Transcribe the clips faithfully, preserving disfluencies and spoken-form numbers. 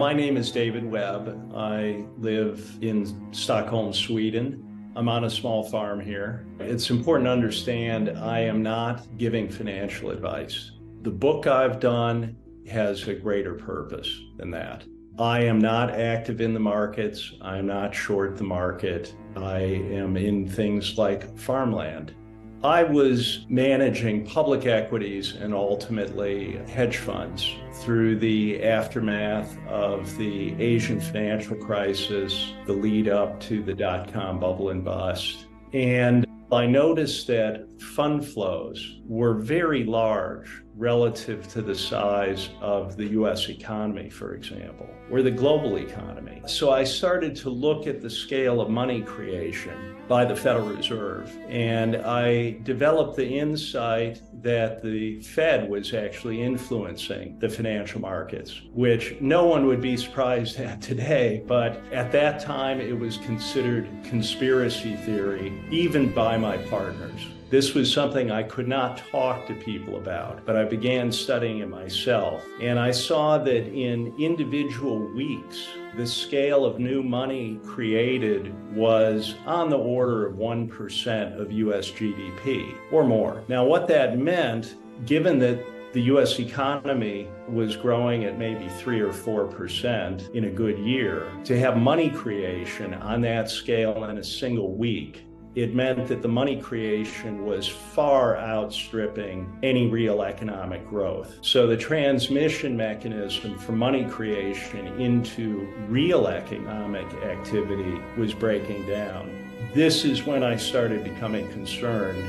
My name is David Webb. I live in Stockholm, Sweden. I'm on a small farm here. It's important to understand I am not giving financial advice. The book I've done has a greater purpose than that. I am not active in the markets. I'm not short the market. I am in things like farmland. I was managing public equities and ultimately hedge funds through the aftermath of the Asian financial crisis, the lead up to the dot-com bubble and bust. And I noticed that fund flows were very large relative to the size of the U S economy, for example, or the global economy. So I started to look at the scale of money creation by the Federal Reserve, and I developed the insight that the Fed was actually influencing the financial markets, which no one would be surprised at today, but at that time it was considered conspiracy theory, even by my partners. This was something I could not talk to people about, but I began studying it myself. And I saw that in individual weeks, the scale of new money created was on the order of one percent of U S G D P or more. Now, what that meant, given that the U S economy was growing at maybe three or four percent in a good year, to have money creation on that scale in a single week, it meant that the money creation was far outstripping any real economic growth. So the transmission mechanism for money creation into real economic activity was breaking down. This is when I started becoming concerned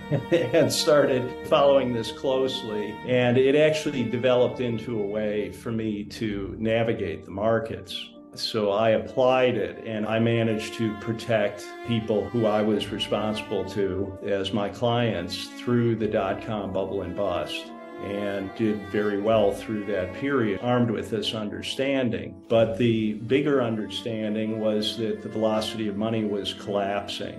and started following this closely. And it actually developed into a way for me to navigate the markets. So I applied it, and I managed to protect people who I was responsible to as my clients through the dot-com bubble and bust, and did very well through that period, armed with this understanding. But the bigger understanding was that the velocity of money was collapsing.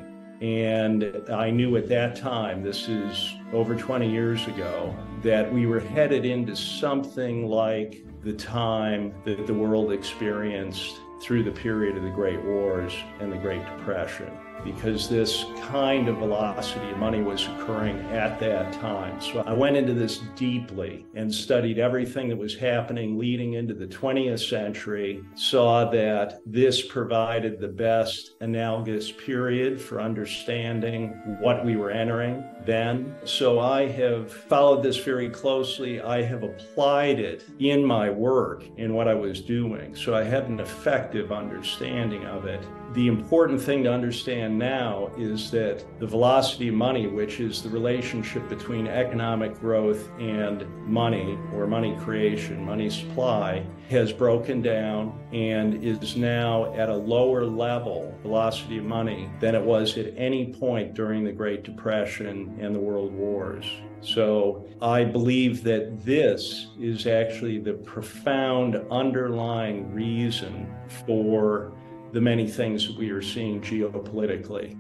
And I knew at that time, this is over twenty years ago, that we were headed into something like the time that the world experienced through the period of the Great Wars and the Great Depression, because this kind of velocity of money was occurring at that time. So I went into this deeply and studied everything that was happening leading into the twentieth century, saw that this provided the best analogous period for understanding what we were entering then. So I have followed this very closely. I have applied it in my work, in what I was doing. So I had an effective understanding of it. The important thing to understand now is that the velocity of money, which is the relationship between economic growth and money, or money creation, money supply, has broken down and is now at a lower level, velocity of money, than it was at any point during the Great Depression and the World Wars. So I believe that this is actually the profound underlying reason for the many things that we are seeing geopolitically.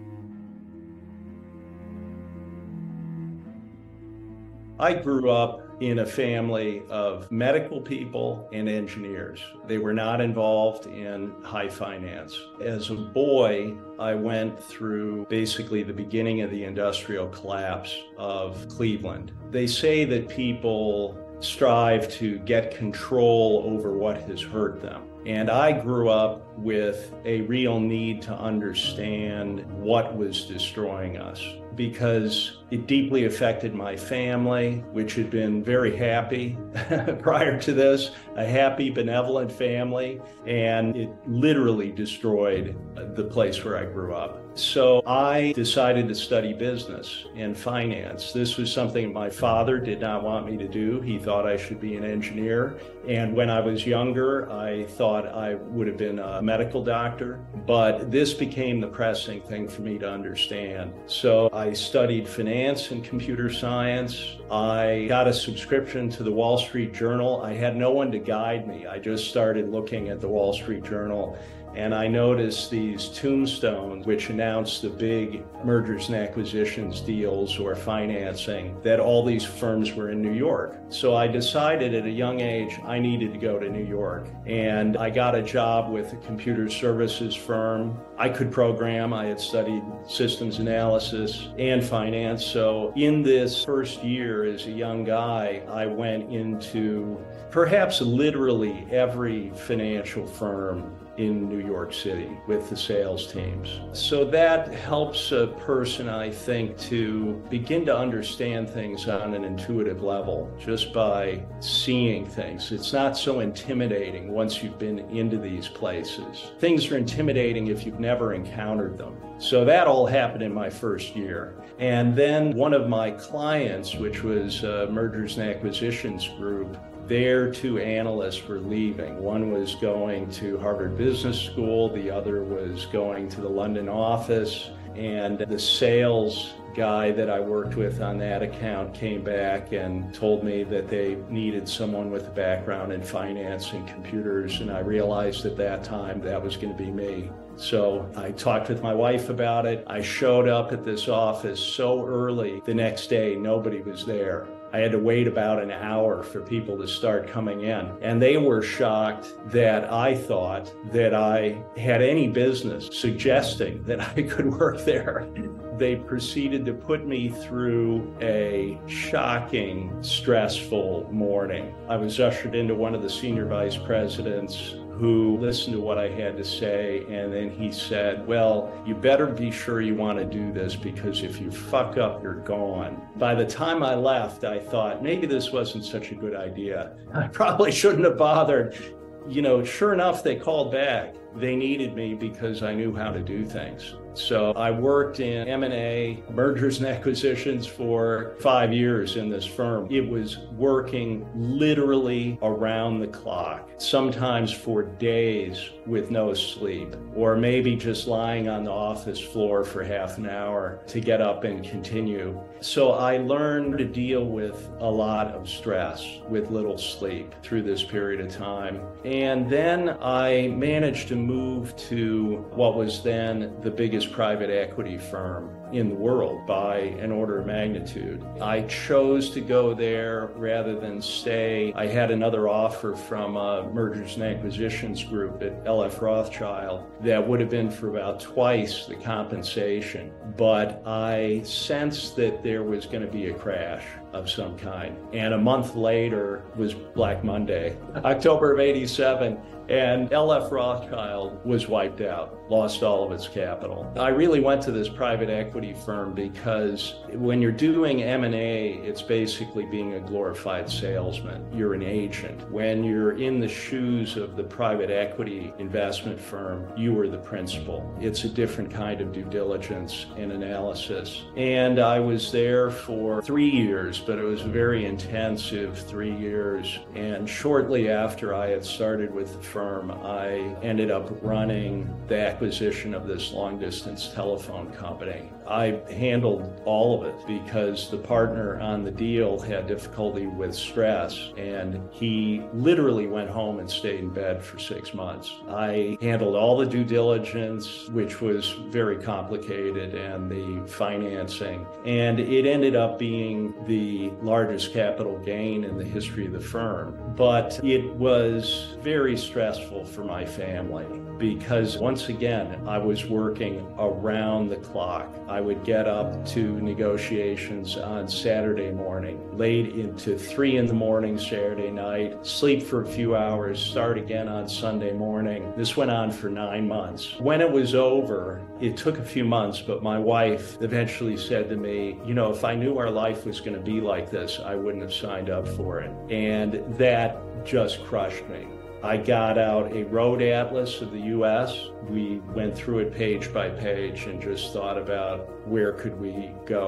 I grew up in a family of medical people and engineers. They were not involved in high finance. As a boy, I went through basically the beginning of the industrial collapse of Cleveland. They say that people strive to get control over what has hurt them. And I grew up with a real need to understand what was destroying us, because it deeply affected my family, which had been very happy prior to this, a happy, benevolent family, and it literally destroyed the place where I grew up. So I decided to study business and finance. This was something my father did not want me to do. He thought I should be an engineer. And when I was younger, I thought I would have been a medical doctor. But this became the pressing thing for me to understand. So I studied finance and computer science. I got a subscription to the Wall Street Journal. I had no one to guide me. I just started looking at the Wall Street Journal and I noticed these tombstones which announced the big mergers and acquisitions deals or financing, that all these firms were in New York. So I decided at a young age I needed to go to New York, and I got a job with a computer services firm. I could program. I had studied systems analysis and finance. So in this first year as a young guy, I went into perhaps literally every financial firm in New York City with the sales teams. So that helps a person, I think, to begin to understand things on an intuitive level just by seeing things. It's not so intimidating once you've been into these places. Things are intimidating if you've never encountered them. So that all happened in my first year. And then one of my clients, which was a Mergers and Acquisitions Group, their two analysts were leaving. One was going to Harvard Business School, the other was going to the London office, and the sales guy that I worked with on that account came back and told me that they needed someone with a background in finance and computers, and I realized at that time that was going to be me. So I talked with my wife about it. I showed up at this office so early. The next day, nobody was there. I had to wait about an hour for people to start coming in. And they were shocked that I thought that I had any business suggesting that I could work there. They proceeded to put me through a shocking, stressful morning. I was ushered into one of the senior vice presidents who listened to what I had to say, and then he said, well, you better be sure you want to do this, because if you fuck up, you're gone. By the time I left, I thought, maybe this wasn't such a good idea. I probably shouldn't have bothered. You know, sure enough, they called back. They needed me because I knew how to do things. So I worked in M and A, mergers and acquisitions, for five years in this firm. It was working literally around the clock, sometimes for days with no sleep, or maybe just lying on the office floor for half an hour to get up and continue. So I learned to deal with a lot of stress with little sleep through this period of time. And then I managed to move to what was then the biggest private equity firm in the world by an order of magnitude. I chose to go there rather than stay. I had another offer from a mergers and acquisitions group at L F Rothschild that would have been for about twice the compensation, but I sensed that there was going to be a crash of some kind. And a month later was Black Monday, October of eighty-seven, and L F Rothschild was wiped out, lost all of its capital. I really went to this private equity firm because when you're doing M and A, it's basically being a glorified salesman. You're an agent. When you're in the shoes of the private equity investment firm, you are the principal. It's a different kind of due diligence and analysis. And I was there for three years, but it was a very intensive three years. And shortly after I had started with the firm, I ended up running the acquisition of this long-distance telephone company. I handled all of it because the partner on the deal had difficulty with stress, and he literally went home and stayed in bed for six months. I handled all the due diligence, which was very complicated, and the financing, and it ended up being the largest capital gain in the history of the firm. But it was very stressful for my family because, once again, I was working around the clock. I would get up to negotiations on Saturday morning, late into three in the morning Saturday night, sleep for a few hours, start again on Sunday morning. This went on for nine months. When it was over, it took a few months, but my wife eventually said to me, you know, if I knew our life was going to be like this, I wouldn't have signed up for it. And that just crushed me. I got out a road atlas of the U S. We went through it page by page and just thought about where could we go.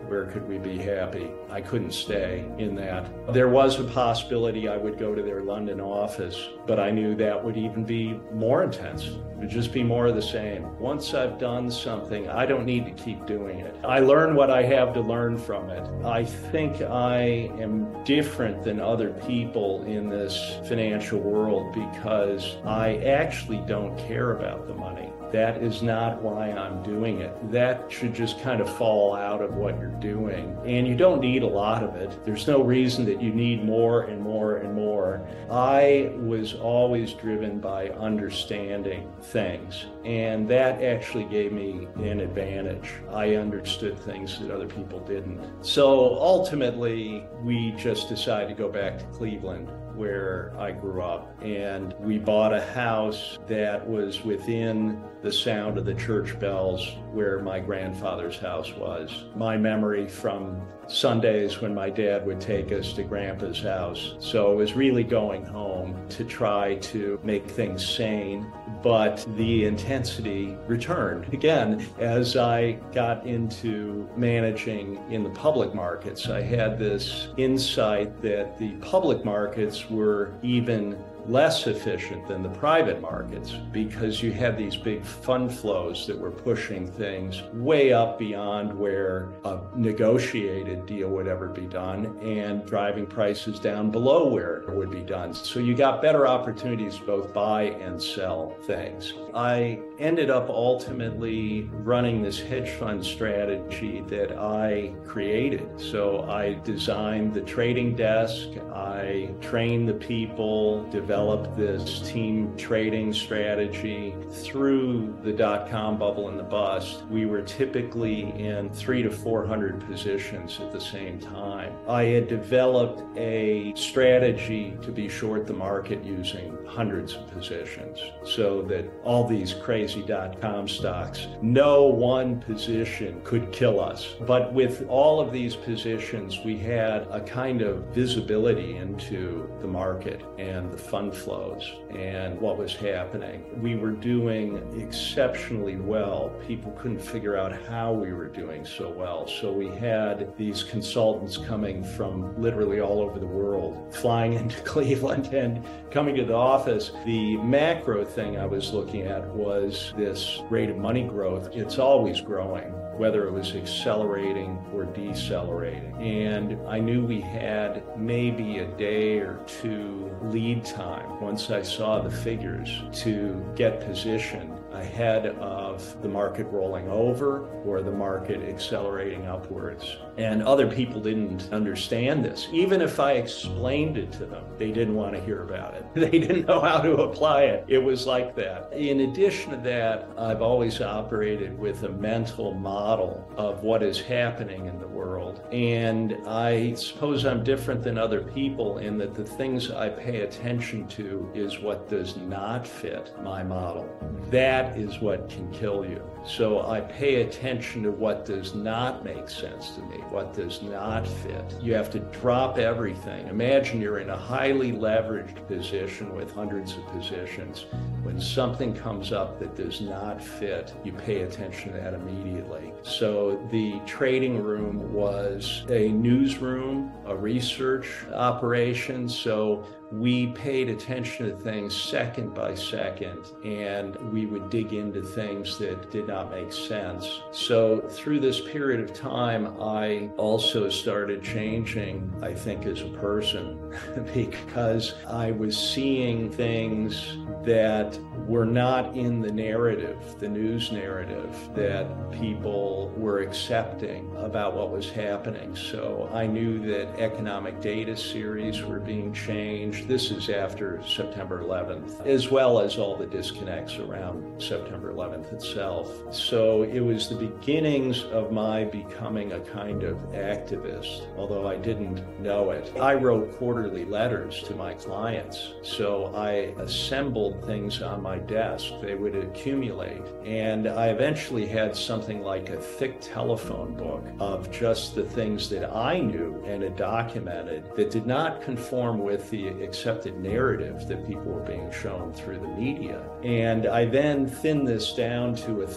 Where could we be happy? I couldn't stay in that. There was a possibility I would go to their London office, but I knew that would even be more intense. It would just be more of the same. Once I've done something, I don't need to keep doing it. I learn what I have to learn from it. I think I am different than other people in this financial world because I actually don't care about the money. That is not why I'm doing it. That should just kind of fall out of what you're doing. And you don't need a lot of it. There's no reason that you need more and more and more. I was always driven by understanding things, and that actually gave me an advantage. I understood things that other people didn't. So ultimately, we just decided to go back to Cleveland, where I grew up, and we bought a house that was within the sound of the church bells where my grandfather's house was. My memory from Sundays when my dad would take us to Grandpa's house. So it was really going home to try to make things sane, but the intensity returned again as I got into managing in the public markets. I had this insight that the public markets were even less efficient than the private markets because you had these big fund flows that were pushing things way up beyond where a negotiated deal would ever be done and driving prices down below where it would be done. So you got better opportunities to both buy and sell things. I ended up ultimately running this hedge fund strategy that I created. So I designed the trading desk, I trained the people, developed developed this team trading strategy. Through the dot-com bubble and the bust, we were typically in three to four hundred positions at the same time. I had developed a strategy to be short the market using hundreds of positions so that all these crazy dot-com stocks, no one position could kill us. But with all of these positions, we had a kind of visibility into the market and the fund flows and what was happening. We were doing exceptionally well. People couldn't figure out how we were doing so well. So we had these consultants coming from literally all over the world, flying into Cleveland and coming to the office. The macro thing I was looking at was this rate of money growth. It's always growing, whether it was accelerating or decelerating. And I knew we had maybe a day or two lead time once I saw the figures to get positioned ahead of the market rolling over or the market accelerating upwards. And other people didn't understand this. Even if I explained it to them, they didn't want to hear about it. They didn't know how to apply it. It was like that. In addition to that, I've always operated with a mental model of what is happening in the world. And I suppose I'm different than other people in that the things I pay attention to is what does not fit my model. That is what can kill you. So I pay attention to what does not make sense to me, what does not fit. You have to drop everything. Imagine you're in a highly leveraged position with hundreds of positions. When something comes up that does not fit, you pay attention to that immediately. So the trading room was a newsroom, a research operation. So we paid attention to things second by second, and we would dig into things that did not make sense. So through this period of time, I also started changing, I think, as a person, because I was seeing things that were not in the narrative, the news narrative that people were accepting about what was happening. So I knew that economic data series were being changed. This is after September eleventh, as well as all the disconnects around September eleventh itself. So it was the beginnings of my becoming a kind of activist, although I didn't know it. I wrote quarterly letters to my clients. So I assembled things on my desk. They would accumulate. And I eventually had something like a thick telephone book of just the things that I knew and had documented that did not conform with the accepted narrative that people were being shown through the media. And I then thinned this down to a thin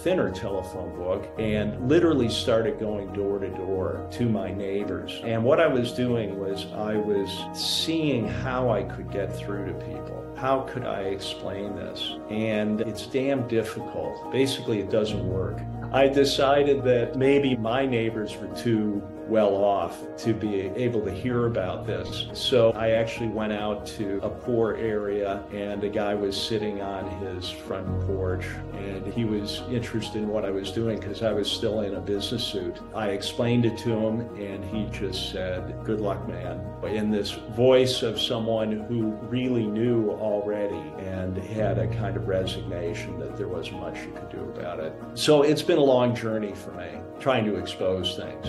thinner telephone book and literally started going door to door to my neighbors. And what I was doing was I was seeing how I could get through to people. How could I explain this? And it's damn difficult. Basically, it doesn't work. I decided that maybe my neighbors were too well off to be able to hear about this. So I actually went out to a poor area, and a guy was sitting on his front porch, and he was interested in what I was doing because I was still in a business suit. I explained it to him, and he just said, "Good luck, man," in this voice of someone who really knew already and had a kind of resignation that there wasn't much you could do about it. So it's been a long journey for me, trying to expose things.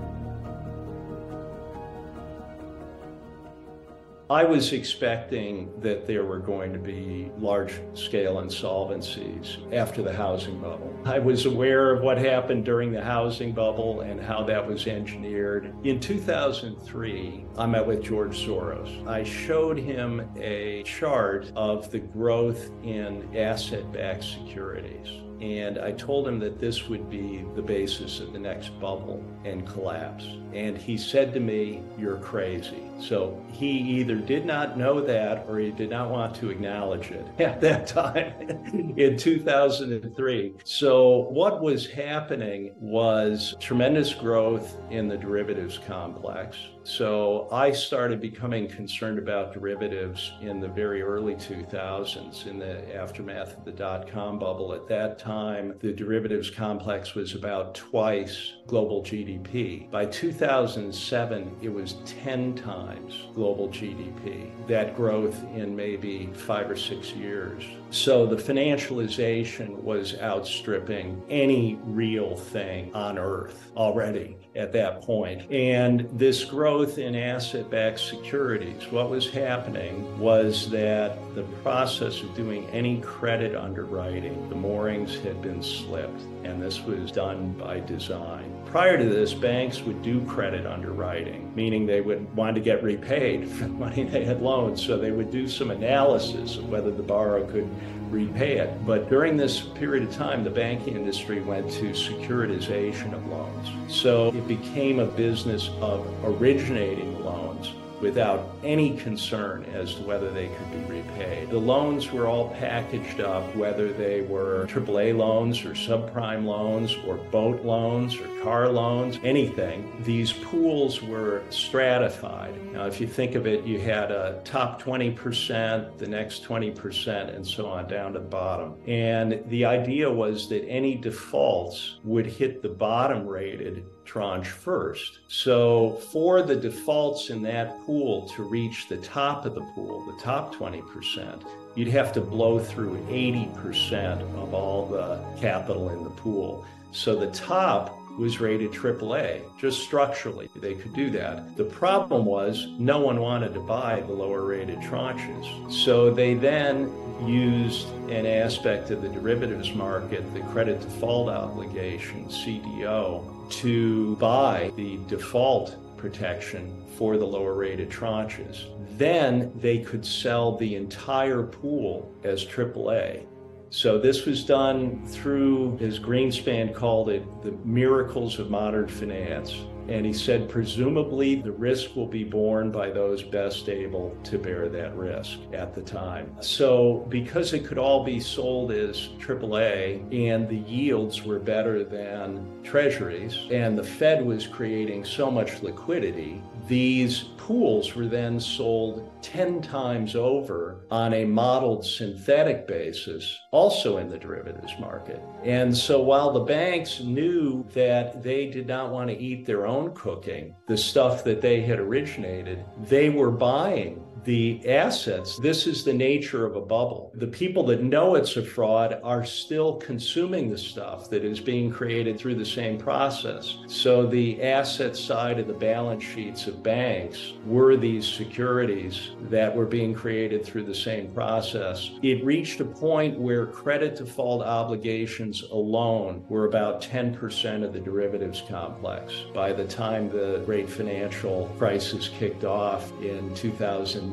I was expecting that there were going to be large-scale insolvencies after the housing bubble. I was aware of what happened during the housing bubble and how that was engineered. In two thousand three, I met with George Soros. I showed him a chart of the growth in asset-backed securities. And I told him that this would be the basis of the next bubble and collapse. And he said to me, "You're crazy." So he either did not know that or he did not want to acknowledge it at that time in two thousand three. So what was happening was tremendous growth in the derivatives complex. So I started becoming concerned about derivatives in the very early two thousands, in the aftermath of the dot-com bubble. At that time, the derivatives complex was about twice global G D P. By two thousand seven, it was ten times global G D P. That growth in maybe five or six years. So the financialization was outstripping any real thing on earth already at that point. And this growth in asset-backed securities, what was happening was that the process of doing any credit underwriting, the moorings had been slipped, and this was done by design. Prior to this, banks would do credit underwriting, meaning they would want to get repaid for the money they had loaned. So they would do some analysis of whether the borrower could repay it. But during this period of time, the banking industry went to securitization of loans. So it became a business of originating loans without any concern as to whether they could be repaid. The loans were all packaged up, whether they were triple A loans or subprime loans or boat loans or car loans, anything. These pools were stratified. Now, if you think of it, you had a top twenty percent, the next twenty percent, and so on down to the bottom. And the idea was that any defaults would hit the bottom rated tranche first. So for the defaults in that pool to reach the top of the pool, the top twenty percent, you'd have to blow through eighty percent of all the capital in the pool. So the top was rated triple A. Just structurally, they could do that. The problem was no one wanted to buy the lower rated tranches. So they then used an aspect of the derivatives market, the credit default obligation, C D O, to buy the default protection for the lower rated tranches. Then they could sell the entire pool as triple A. So this was done through, as Greenspan called it, the miracles of modern finance. And he said, presumably the risk will be borne by those best able to bear that risk at the time. So because it could all be sold as triple A and the yields were better than treasuries and the Fed was creating so much liquidity, these pools were then sold ten times over on a modeled synthetic basis, also in the derivatives market. And so while the banks knew that they did not want to eat their own cooking, the stuff that they had originated, they were buying the assets. This is the nature of a bubble. The people that know it's a fraud are still consuming the stuff that is being created through the same process. So the asset side of the balance sheets of banks were these securities that were being created through the same process. It reached a point where credit default obligations alone were about ten percent of the derivatives complex by the time the great financial crisis kicked off in two thousand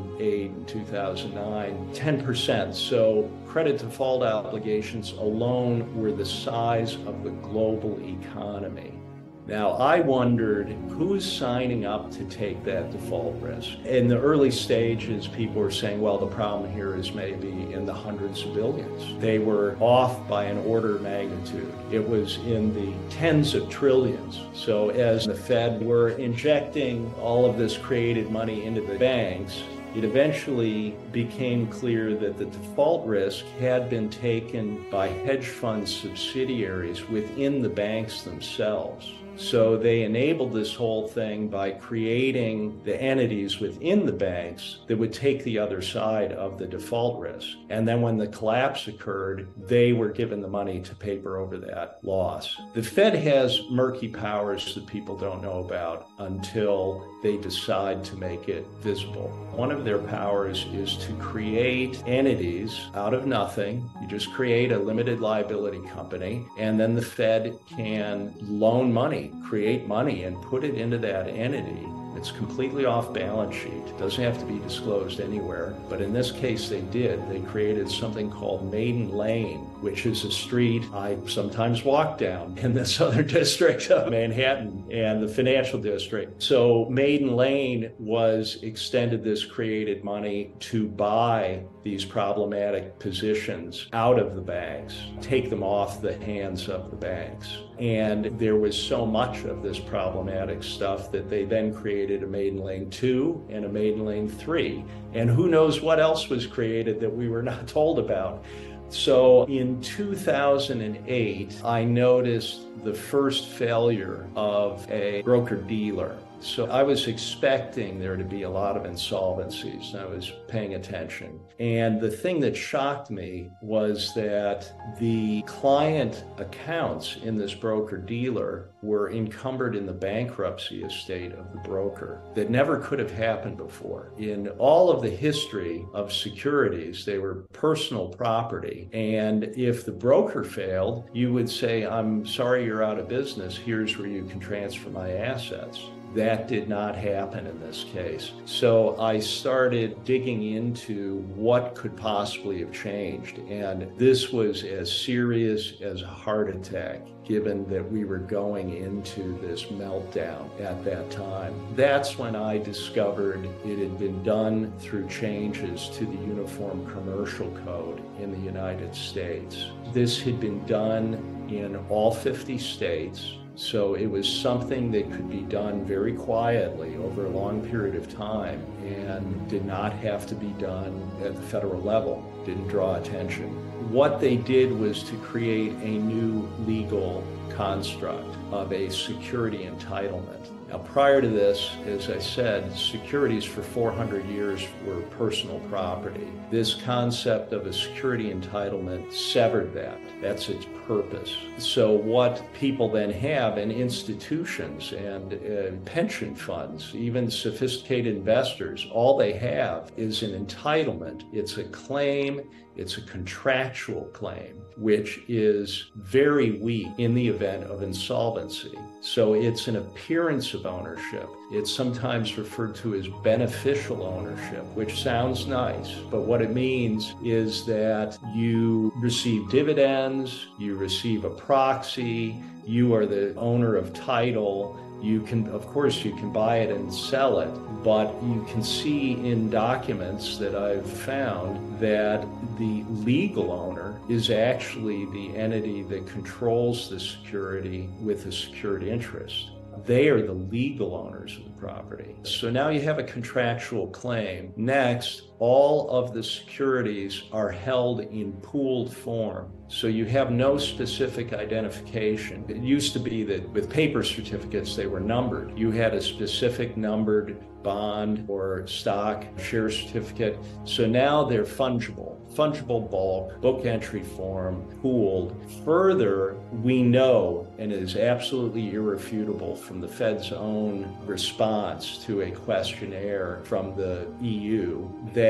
eight and two thousand nine, ten percent. So credit default obligations alone were the size of the global economy. Now, I wondered who's signing up to take that default risk. In the early stages, people were saying, well, the problem here is maybe in the hundreds of billions. They were off by an order of magnitude. It was in the tens of trillions. So as the Fed were injecting all of this created money into the banks, it eventually became clear that the default risk had been taken by hedge fund subsidiaries within the banks themselves. So they enabled this whole thing by creating the entities within the banks that would take the other side of the default risk. And then when the collapse occurred, they were given the money to paper over that loss. The Fed has murky powers that people don't know about until they decide to make it visible. One of their powers is to create entities out of nothing. You just create a limited liability company, and then the Fed can loan money, create money, and put it into that entity. It's completely off balance sheet. It doesn't have to be disclosed anywhere. But in this case, they did. They created something called Maiden Lane, which is a street I sometimes walk down in the southern district of Manhattan and the financial district. So Maiden Lane was extended this created money to buy these problematic positions out of the banks, take them off the hands of the banks. And there was so much of this problematic stuff that they then created a Maiden Lane two and a Maiden Lane three. And who knows what else was created that we were not told about. So in two thousand eight, I noticed the first failure of a broker-dealer. So I was expecting there to be a lot of insolvencies. I was paying attention. And the thing that shocked me was that the client accounts in this broker-dealer were encumbered in the bankruptcy estate of the broker. That never could have happened before. In all of the history of securities, they were personal property. And if the broker failed, you would say, I'm sorry you're out of business. Here's where you can transfer my assets. That did not happen in this case. So I started digging into what could possibly have changed. And this was as serious as a heart attack, given that we were going into this meltdown at that time. That's when I discovered it had been done through changes to the Uniform Commercial Code in the United States. This had been done in all fifty states. So it was something that could be done very quietly over a long period of time and did not have to be done at the federal level, didn't draw attention. What they did was to create a new legal construct of a security entitlement. Now, prior to this, as I said, securities for four hundred years were personal property. This concept of a security entitlement severed that. That's its purpose. So what people then have, and institutions and uh, pension funds, even sophisticated investors, all they have is an entitlement. It's a claim, it's a contractual claim, which is very weak in the event of insolvency. So it's an appearance of ownership. It's sometimes referred to as beneficial ownership, which sounds nice, but what it means is that you receive dividends, you receive a proxy, you are the owner of title. You can, of course, you can buy it and sell it, but you can see in documents that I've found that the legal owner is actually the entity that controls the security with a secured interest. They are the legal owners of the property. So now you have a contractual claim. Next, all of the securities are held in pooled form. So you have no specific identification. It used to be that with paper certificates, they were numbered. You had a specific numbered bond or stock share certificate. So now they're fungible, fungible bulk, book entry form, pooled. Further, we know, and it is absolutely irrefutable from the Fed's own response to a questionnaire from the E U, that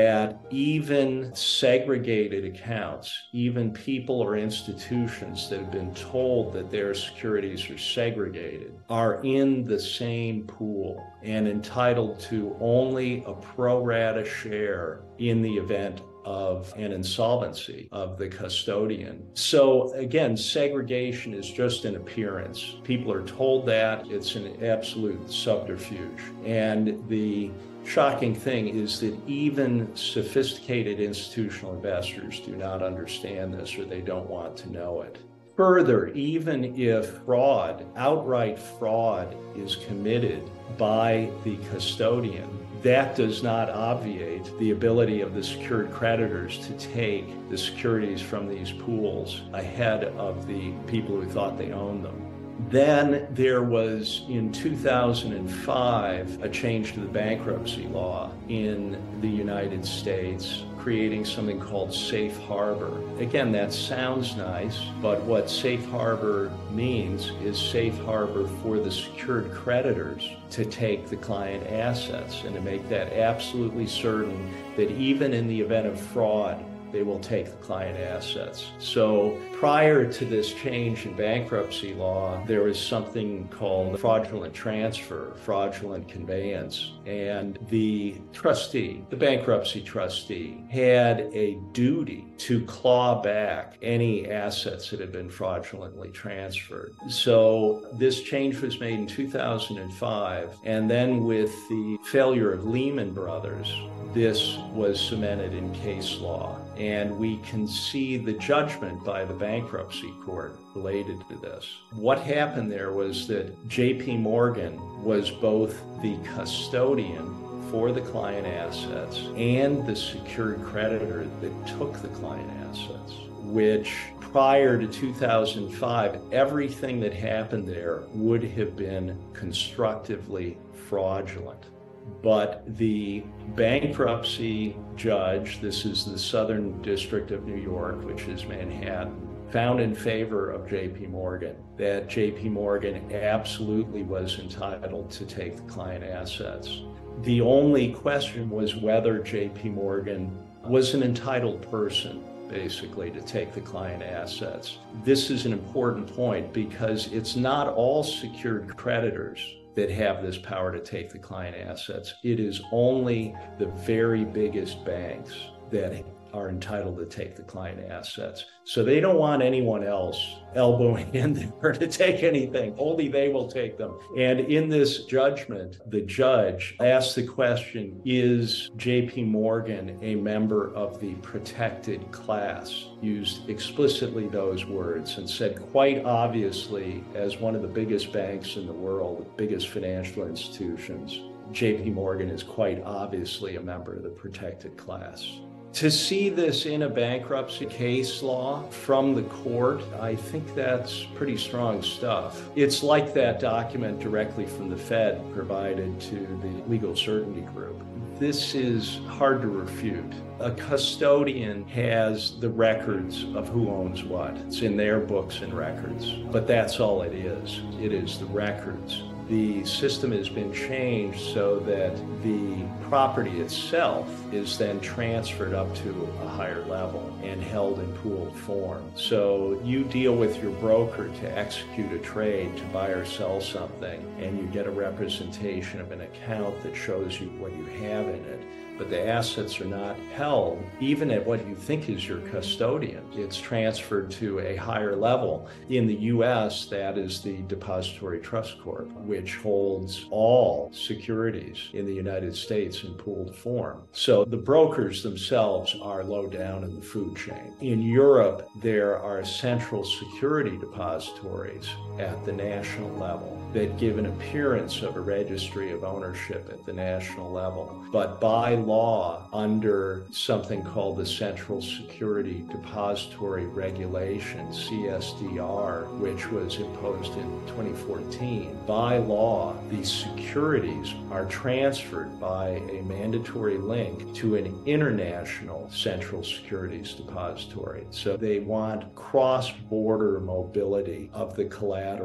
that even segregated accounts, even people or institutions that have been told that their securities are segregated, are in the same pool and entitled to only a pro rata share in the event of an insolvency of the custodian. So again, segregation is just an appearance. People are told that. It's an absolute subterfuge. And the shocking thing is that even sophisticated institutional investors do not understand this, or they don't want to know it. Further, even if fraud, outright fraud, is committed by the custodian, that does not obviate the ability of the secured creditors to take the securities from these pools ahead of the people who thought they owned them. Then there was, in two thousand five, a change to the bankruptcy law in the United States, creating something called safe harbor. Again, that sounds nice, but what safe harbor means is safe harbor for the secured creditors to take the client assets and to make that absolutely certain that even in the event of fraud, they will take the client assets. So prior to this change in bankruptcy law, there was something called fraudulent transfer, fraudulent conveyance. And the trustee, the bankruptcy trustee, had a duty to claw back any assets that had been fraudulently transferred. So this change was made in two thousand five. And then with the failure of Lehman Brothers, this was cemented in case law. And we can see the judgment by the bankruptcy court related to this. What happened there was that J P Morgan was both the custodian for the client assets and the secured creditor that took the client assets, which prior to two thousand five, everything that happened there would have been constructively fraudulent. But the bankruptcy judge, this is the Southern District of New York, which is Manhattan, found in favor of J P Morgan that J P Morgan absolutely was entitled to take the client assets. The only question was whether J P Morgan was an entitled person, basically, to take the client assets. This is an important point because it's not all secured creditors that have this power to take the client assets. It is only the very biggest banks that are entitled to take the client assets. So they don't want anyone else elbowing in there to take anything. Only they will take them. And in this judgment, the judge asked the question, is J P Morgan a member of the protected class? Used explicitly those words and said quite obviously, as one of the biggest banks in the world, biggest financial institutions, J P Morgan is quite obviously a member of the protected class. To see this in a bankruptcy case law from the court, I think that's pretty strong stuff. It's like that document directly from the Fed provided to the Legal Certainty Group. This is hard to refute. A custodian has the records of who owns what. It's in their books and records, but that's all it is. It is the records. The system has been changed so that the property itself is then transferred up to a higher level and held in pooled form. So you deal with your broker to execute a trade to buy or sell something, and you get a representation of an account that shows you what you have in it. But the assets are not held even at what you think is your custodian. It's transferred to a higher level. In the U S, that is the Depository Trust Corp, which holds all securities in the United States in pooled form. So the brokers themselves are low down in the food chain. In Europe, there are central security depositories at the national level that give an appearance of a registry of ownership at the national level. But by law, under something called the Central Security Depository Regulation, C S D R, which was imposed in twenty fourteen, by law, these securities are transferred by a mandatory link to an international central securities depository. So they want cross-border mobility of the collateral.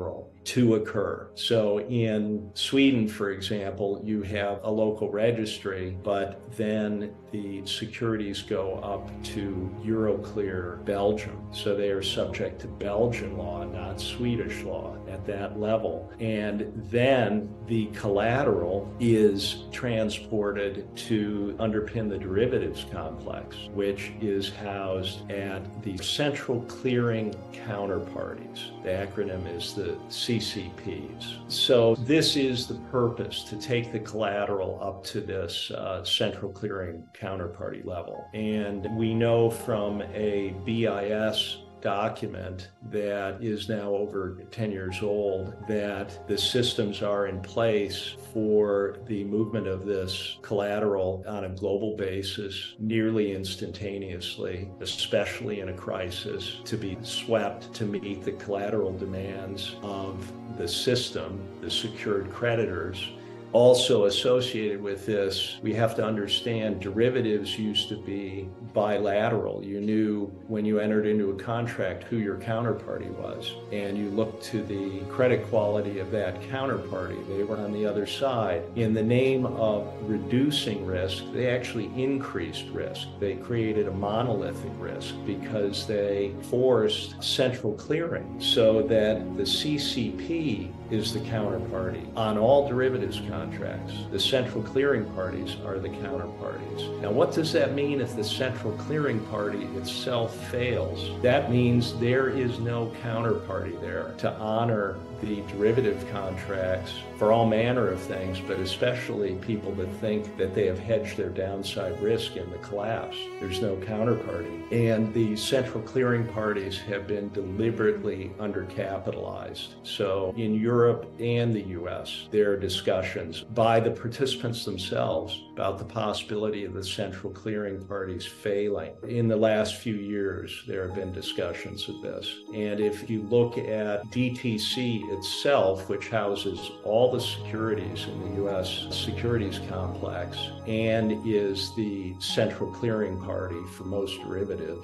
to occur. So in Sweden, for example, you have a local registry, but then the securities go up to Euroclear Belgium. So they are subject to Belgian law, not Swedish law at that level. And then the collateral is transported to underpin the derivatives complex, which is housed at the central clearing counterparties. The acronym is the C C Ps. So this is the purpose, to take the collateral up to this uh, central clearing counterparty level. And we know from a B I S document that is now over ten years old that the systems are in place for the movement of this collateral on a global basis nearly instantaneously, especially in a crisis, to be swept to meet the collateral demands of the system, the secured creditors. Also associated with this, we have to understand derivatives used to be bilateral. You knew when you entered into a contract who your counterparty was, and you looked to the credit quality of that counterparty. They were on the other side. In the name of reducing risk, they actually increased risk. They created a monolithic risk because they forced central clearing so that the C C P is the counterparty on all derivatives contracts. The central clearing parties are the counterparties. Now, what does that mean if the central clearing party itself fails? That means there is no counterparty there to honor the derivative contracts for all manner of things, but especially people that think that they have hedged their downside risk in the collapse. There's no counterparty. And the central clearing parties have been deliberately undercapitalized. So in Europe and the U S, there are discussions by the participants themselves about the possibility of the central clearing parties failing. In the last few years, there have been discussions of this. And if you look at D T C itself, which houses all the securities in the U S securities complex and is the central clearing party for most derivatives,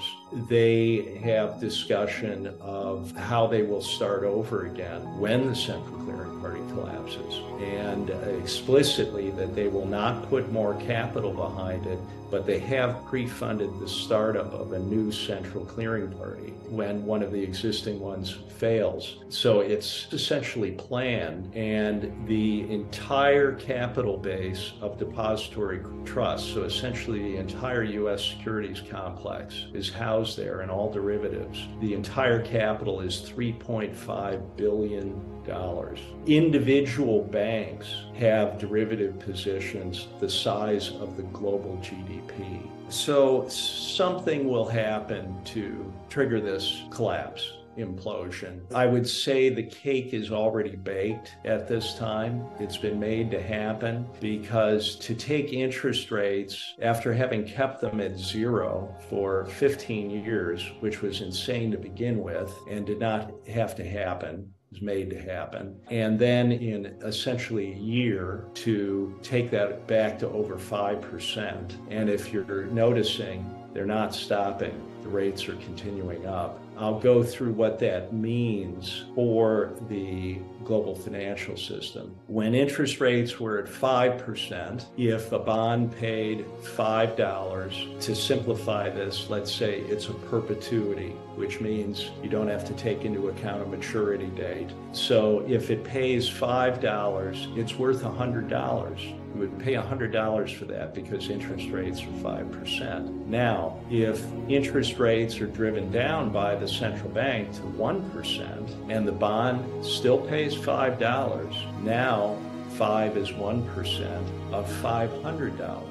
they have discussion of how they will start over again when the central clearing party collapses, and explicitly that they will not put more capital behind it, but they have pre-funded the startup of a new central clearing party when one of the existing ones fails. So it's essentially planned, and the entire capital base of depository trusts, so essentially the entire U S securities complex, is housed there in all derivatives. The entire capital is three point five billion dollars. Individual banks have derivative positions the size of the global G D P. So something will happen to trigger this collapse, implosion. I would say the cake is already baked at this time. It's been made to happen because to take interest rates after having kept them at zero for fifteen years, which was insane to begin with and did not have to happen, was made to happen. And then in essentially a year to take that back to over five percent. And if you're noticing, they're not stopping. The rates are continuing up. I'll go through what that means for the global financial system. When interest rates were at five percent, if a bond paid five dollars, to simplify this, let's say it's a perpetuity, which means you don't have to take into account a maturity date. So if it pays five dollars, it's worth one hundred dollars. You would pay one hundred dollars for that because interest rates are five percent. Now, if interest rates are driven down by the central bank to one percent and the bond still pays five dollars, now five is one percent of five hundred dollars.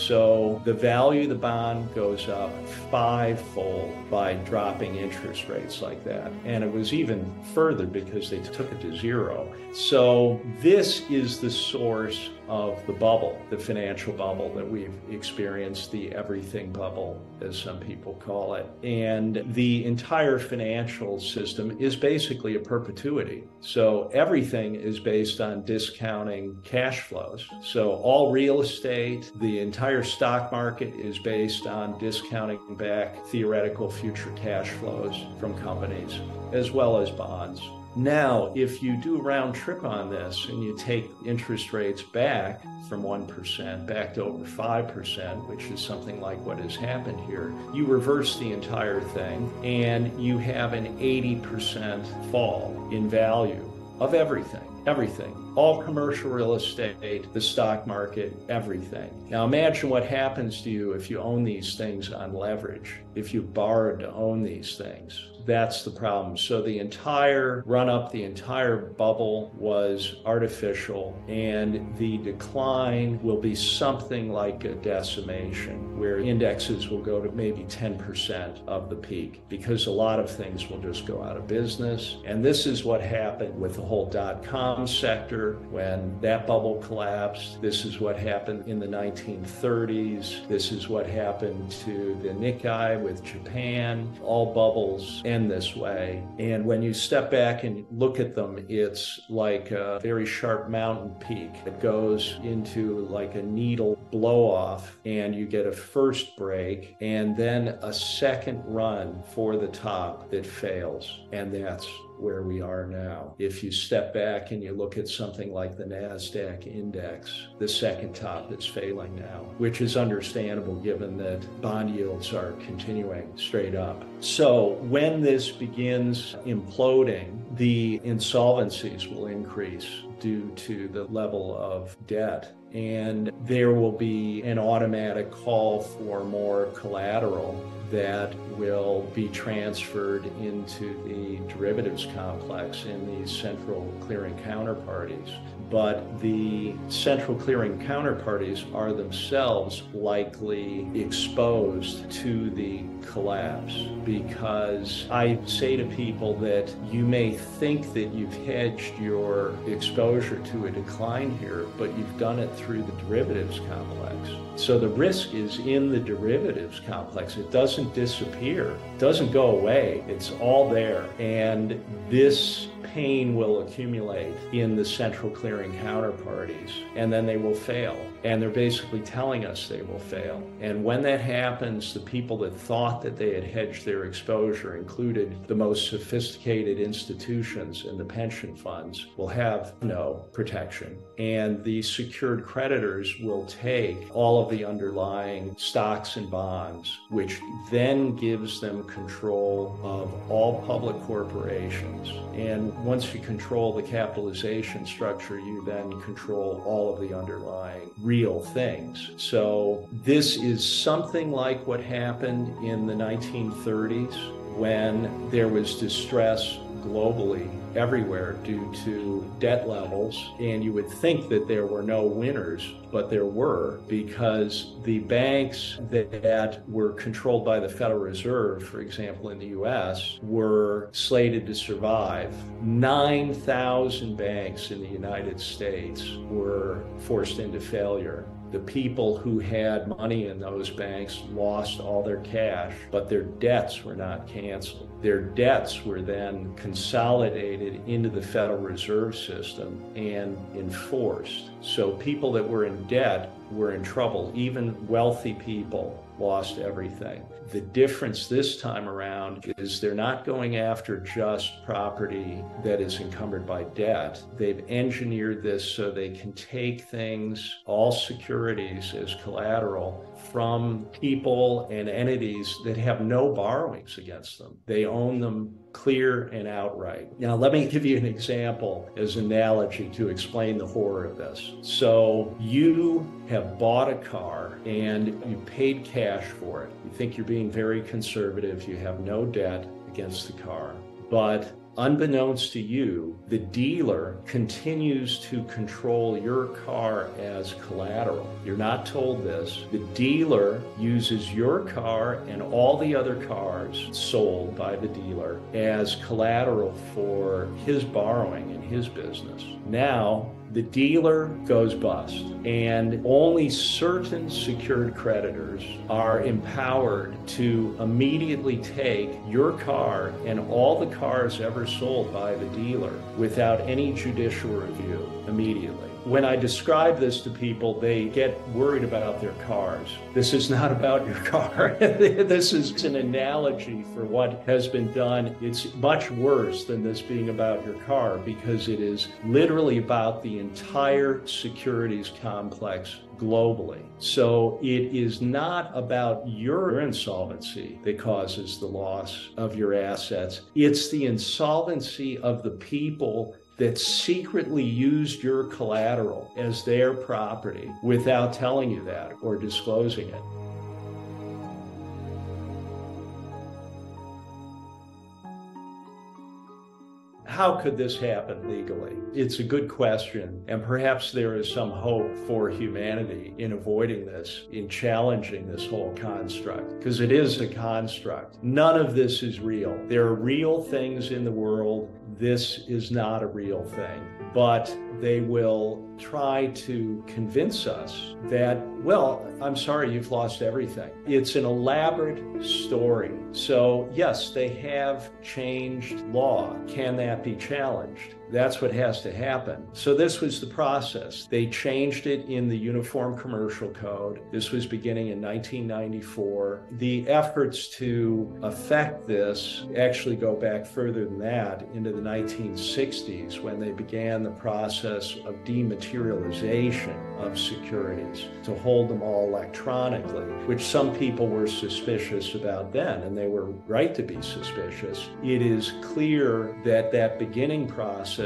So the value of the bond goes up fivefold by dropping interest rates like that. And it was even further because they took it to zero. So this is the source of the bubble, the financial bubble that we've experienced, the everything bubble, as some people call it. And the entire financial system is basically a perpetuity. So everything is based on discounting cash flows. So all real estate, the entire stock market is based on discounting back theoretical future cash flows from companies, as well as bonds. Now, if you do a round trip on this and you take interest rates back from one percent back to over five percent, which is something like what has happened here, you reverse the entire thing and you have an eighty percent fall in value of everything. Everything, all commercial real estate, the stock market, everything. Now imagine what happens to you if you own these things on leverage, if you borrowed to own these things. That's the problem. So the entire run up, the entire bubble was artificial, and the decline will be something like a decimation, where indexes will go to maybe ten percent of the peak, because a lot of things will just go out of business. And this is what happened with the whole dot-com sector when that bubble collapsed. This is what happened in the nineteen thirties. This is what happened to the Nikkei with Japan. All bubbles end this way. And when you step back and look at them, it's like a very sharp mountain peak. It goes into like a needle blow off, and you get a first break and then a second run for the top that fails. And that's where we are now. If you step back and you look at something like the NASDAQ index, the second top is failing now, which is understandable given that bond yields are continuing straight up. So when this begins imploding, the insolvencies will increase due to the level of debt. And there will be an automatic call for more collateral that will be transferred into the derivatives complex in these central clearing counterparties. But the central clearing counterparties are themselves likely exposed to the collapse, because I say to people that you may think that you've hedged your exposure to a decline here, but you've done it through the derivatives complex. So the risk is in the derivatives complex. It doesn't disappear, it doesn't go away, it's all there. And this pain will accumulate in the central clearing counterparties, and then they will fail. And they're basically telling us they will fail. And when that happens, the people that thought that they had hedged their exposure, included the most sophisticated institutions and the pension funds, will have no protection. And the secured creditors will take all of the underlying stocks and bonds, which then gives them control of all public corporations. And once you control the capitalization structure, you then control all of the underlying real things. So this is something like what happened in the nineteen thirties when there was distress globally everywhere due to debt levels. And you would think that there were no winners, but there were, because the banks that were controlled by the Federal Reserve, for example, in the U S, were slated to survive. nine thousand banks in the United States were forced into failure. The people who had money in those banks lost all their cash, but their debts were not canceled. Their debts were then consolidated into the Federal Reserve System and enforced. So people that were in debt were in trouble. Even wealthy people lost everything. The difference this time around is they're not going after just property that is encumbered by debt. They've engineered this so they can take things, all securities as collateral, from people and entities that have no borrowings against them. They own them clear and outright. Now, let me give you an example as an analogy to explain the horror of this. So you have bought a car and you paid cash for it. You think you're being very conservative. You have no debt against the car. But unbeknownst to you, the dealer continues to control your car as collateral. You're not told this. The dealer uses your car and all the other cars sold by the dealer as collateral for his borrowing in his business. Now, the dealer goes bust, and only certain secured creditors are empowered to immediately take your car and all the cars ever sold by the dealer without any judicial review immediately. When I describe this to people, they get worried about their cars. This is not about your car. This is an analogy for what has been done. It's much worse than this being about your car because it is literally about the entire securities complex globally. So it is not about your insolvency that causes the loss of your assets. It's the insolvency of the people that secretly used your collateral as their property without telling you that or disclosing it. How could this happen legally? It's a good question, and perhaps there is some hope for humanity in avoiding this, in challenging this whole construct, because it is a construct. None of this is real. There are real things in the world. This is not a real thing, but they will try to convince us that, well, I'm sorry, you've lost everything. It's an elaborate story. So yes, they have changed law. Can that be challenged? That's what has to happen. So this was the process. They changed it in the Uniform Commercial Code. This was beginning in nineteen ninety-four. The efforts to affect this actually go back further than that into the nineteen sixties when they began the process of dematerialization of securities to hold them all electronically, which some people were suspicious about then, and they were right to be suspicious. It is clear that that beginning process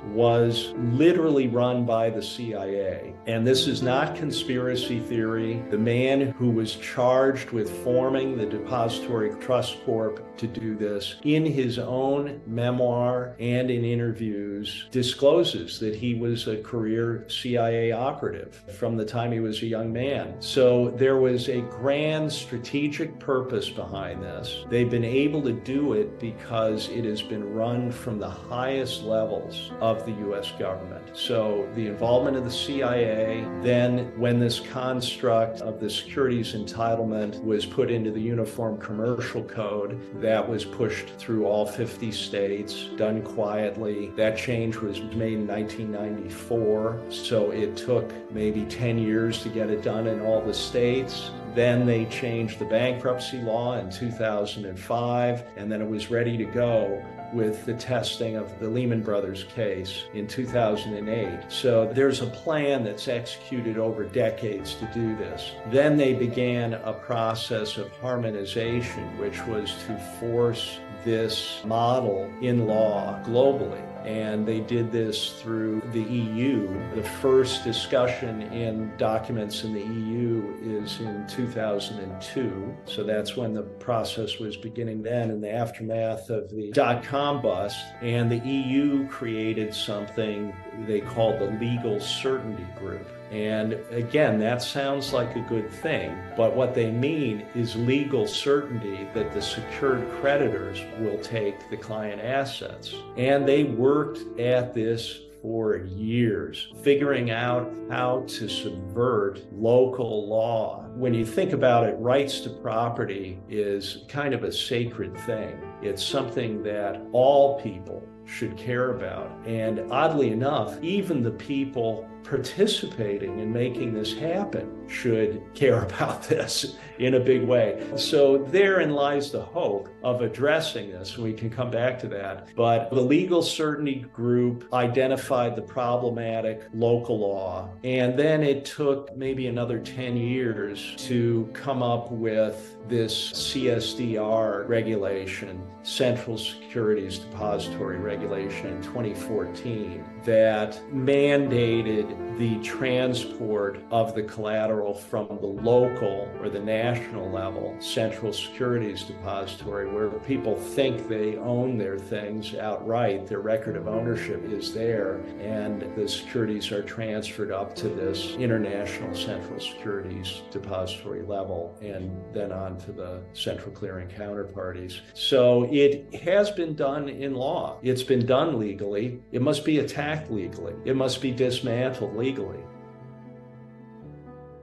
was literally run by the C I A. And this is not conspiracy theory. The man who was charged with forming the Depository Trust Corp to do this, in his own memoir and in interviews, discloses that he was a career C I A operative from the time he was a young man. So there was a grand strategic purpose behind this. They've been able to do it because it has been run from the highest levels of the U S government. So the involvement of the C I A, then when this construct of the securities entitlement was put into the Uniform Commercial Code, that was pushed through all fifty states, done quietly. That change was made in nineteen ninety-four, so it took maybe ten years to get it done in all the states. Then they changed the bankruptcy law in two thousand five, and then it was ready to go with the testing of the Lehman Brothers case in two thousand eight. So there's a plan that's executed over decades to do this. Then they began a process of harmonization, which was to force this model in law globally. And they did this through the E U. The first discussion in documents in the E U is in two thousand two. So that's when the process was beginning then in the aftermath of the dot-com bust. And the E U created something they called the Legal Certainty Group. And again, that sounds like a good thing, but what they mean is legal certainty that the secured creditors will take the client assets. And they worked at this for years, figuring out how to subvert local law. When you think about it, rights to property is kind of a sacred thing. It's something that all people should care about. And oddly enough, even the people participating in making this happen should care about this in a big way. So therein lies the hope of addressing this, and we can come back to that. But the Legal Certainty Group identified the problematic local law, and then it took maybe another ten years to come up with this C S D R regulation, Central Securities Depository Regulation in twenty fourteen, that mandated the transport of the collateral from the local or the national level, Central Securities Depository, where people think they own their things outright, their record of ownership is there, and the securities are transferred up to this international Central Securities Depository level and then on to the central clearing counterparties. So it has been done in law. It's been done legally. It must be attacked legally. It must be dismantled legally.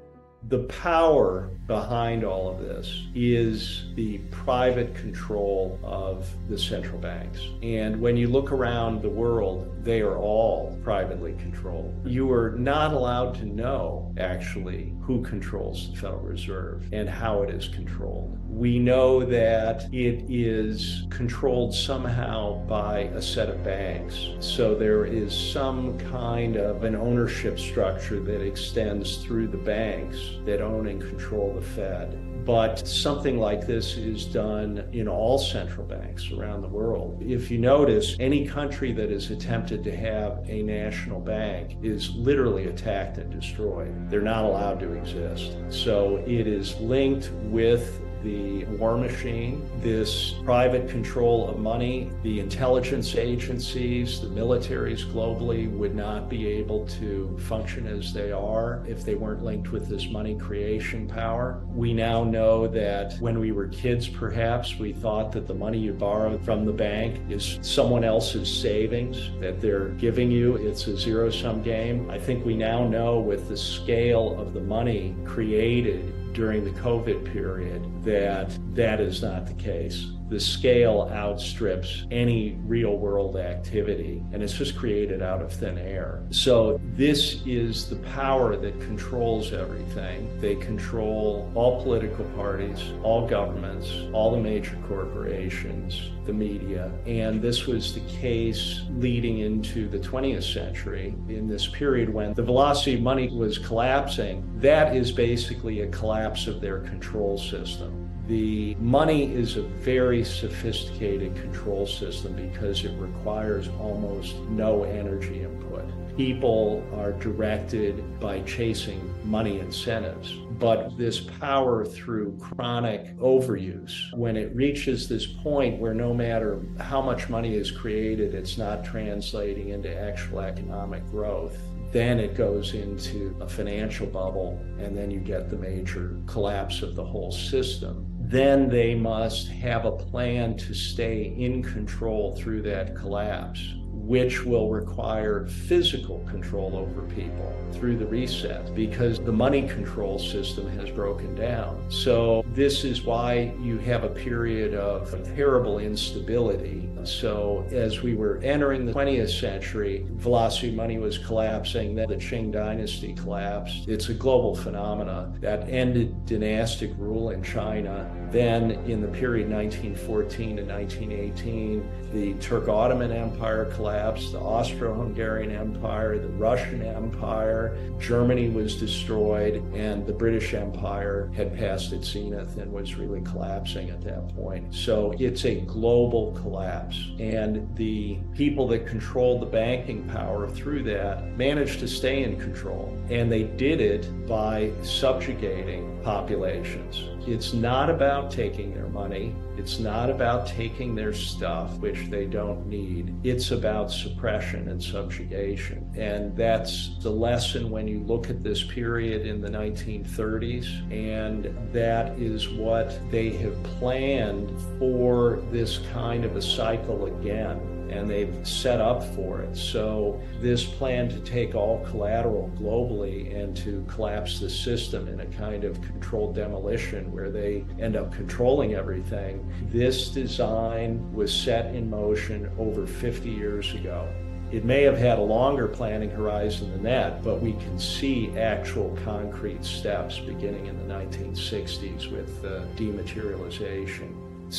The power behind all of this is the private control of the central banks. And when you look around the world, they are all privately controlled. You are not allowed to know, actually, who controls the Federal Reserve and how it is controlled. We know that it is controlled somehow by a set of banks. So there is some kind of an ownership structure that extends through the banks that own and control the Fed. But something like this is done in all central banks around the world. If you notice, any country that has attempted to have a national bank is literally attacked and destroyed. They're not allowed to exist. So it is linked with the war machine, this private control of money. The intelligence agencies, the militaries globally would not be able to function as they are if they weren't linked with this money creation power. We now know that when we were kids, perhaps, we thought that the money you borrow from the bank is someone else's savings that they're giving you. It's a zero-sum game. I think we now know with the scale of the money created during the COVID period that that is not the case. The scale outstrips any real world activity, and it's just created out of thin air. So this is the power that controls everything. They control all political parties, all governments, all the major corporations, the media. And this was the case leading into the twentieth century. In this period when the velocity of money was collapsing, that is basically a collapse of their control system. The money is a very sophisticated control system because it requires almost no energy input. People are directed by chasing money incentives. But this power through chronic overuse, when it reaches this point where no matter how much money is created, it's not translating into actual economic growth, then it goes into a financial bubble, and then you get the major collapse of the whole system. Then they must have a plan to stay in control through that collapse, which will require physical control over people through the reset, because the money control system has broken down. So this is why you have a period of terrible instability. So as we were entering the twentieth century, velocity money was collapsing, then the Qing dynasty collapsed. It's a global phenomenon that ended dynastic rule in China. Then in the period nineteen fourteen to nineteen eighteen, the Turk-Ottoman Empire collapsed, the Austro-Hungarian Empire, the Russian Empire, Germany was destroyed, and the British Empire had passed its zenith and was really collapsing at that point. So it's a global collapse. And the people that controlled the banking power through that managed to stay in control. And they did it by subjugating populations. It's not about taking their money. It's not about taking their stuff, which they don't need. It's about suppression and subjugation. And that's the lesson when you look at this period in the nineteen thirties. And that is what they have planned for this kind of a cycle again. And they've set up for it. So this plan to take all collateral globally and to collapse the system in a kind of controlled demolition where they end up controlling everything, this design was set in motion over fifty years ago. It may have had a longer planning horizon than that, but we can see actual concrete steps beginning in the nineteen sixties with uh, dematerialization.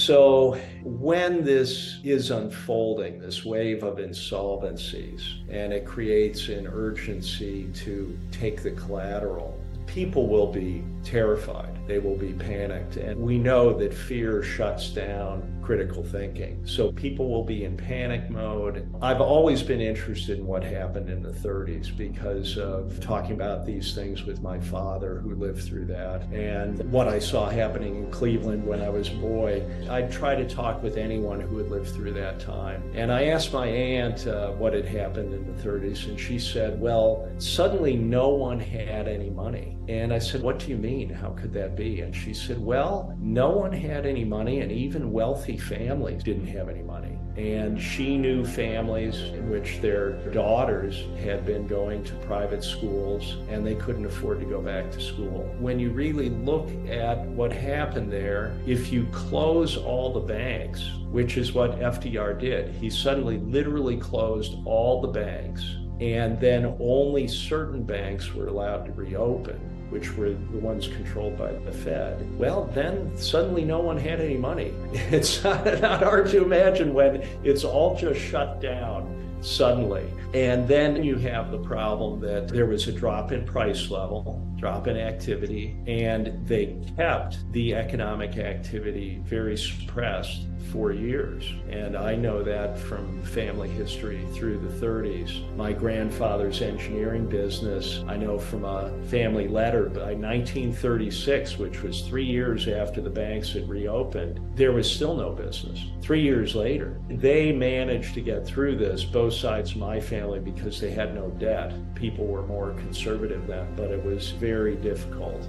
So when this is unfolding, this wave of insolvencies, and it creates an urgency to take the collateral, people will be terrified. They will be panicked. And we know that fear shuts down critical thinking. So people will be in panic mode. I've always been interested in what happened in the thirties because of talking about these things with my father who lived through that and what I saw happening in Cleveland when I was a boy. I'd try to talk with anyone who had lived through that time. And I asked my aunt uh, what had happened in the thirties, and she said, well, suddenly no one had any money. And I said, what do you mean? How could that be? And she said, well, no one had any money, and even wealthy wealthy families didn't have any money. And she knew families in which their daughters had been going to private schools and they couldn't afford to go back to school. When you really look at what happened there, if you close all the banks, which is what F D R did, he suddenly literally closed all the banks, and then only certain banks were allowed to reopen, which were the ones controlled by the Fed. Well, then suddenly no one had any money. It's not, not hard to imagine when it's all just shut down suddenly. And then you have the problem that there was a drop in price level, drop in activity, and they kept the economic activity very suppressed for years. And I know that from family history through the thirties. My grandfather's engineering business, I know from a family letter by nineteen thirty-six, which was three years after the banks had reopened, there was still no business. Three years later, they managed to get through this, both sides of my family, because they had no debt. People were more conservative then, but it was very difficult.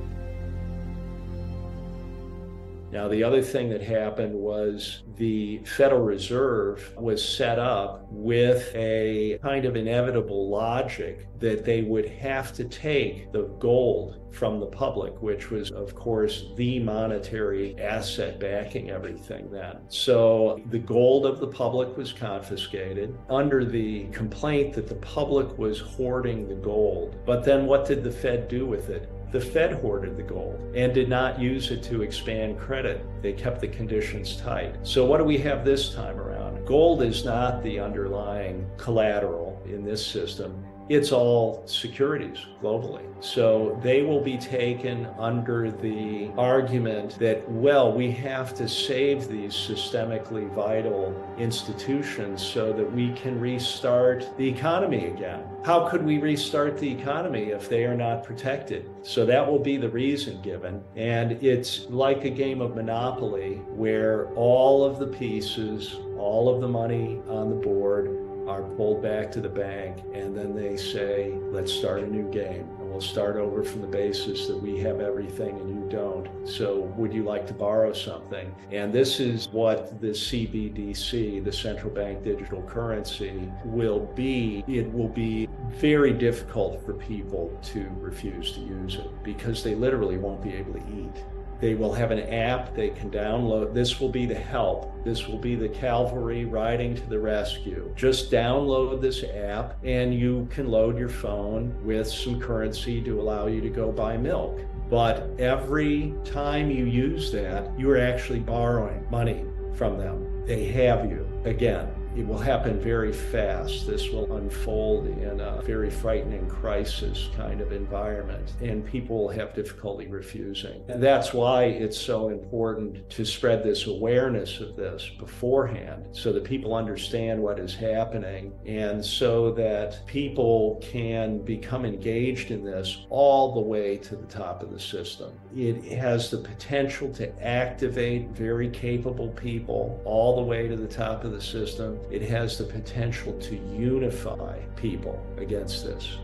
Now, the other thing that happened was the Federal Reserve was set up with a kind of inevitable logic that they would have to take the gold from the public, which was, of course, the monetary asset backing everything then. So the gold of the public was confiscated under the complaint that the public was hoarding the gold. But then what did the Fed do with it? The Fed hoarded the gold and did not use it to expand credit. They kept the conditions tight. So what do we have this time around? Gold is not the underlying collateral in this system. It's all securities globally. So they will be taken under the argument that, well, we have to save these systemically vital institutions so that we can restart the economy again. How could we restart the economy if they are not protected? So that will be the reason given. And it's like a game of Monopoly where all of the pieces, all of the money on the board are pulled back to the bank, and then they say, let's start a new game. And we'll start over from the basis that we have everything and you don't. So would you like to borrow something? And this is what the C B D C, the central bank digital currency, will be. It will be very difficult for people to refuse to use it because they literally won't be able to eat. They will have an app they can download. This will be the help. This will be the cavalry riding to the rescue. Just download this app and you can load your phone with some currency to allow you to go buy milk. But every time you use that, you are actually borrowing money from them. They have you again. It will happen very fast. This will unfold in a very frightening crisis kind of environment, and people will have difficulty refusing. And that's why it's so important to spread this awareness of this beforehand so that people understand what is happening and so that people can become engaged in this all the way to the top of the system. It has the potential to activate very capable people all the way to the top of the system. It has the potential to unify people against this.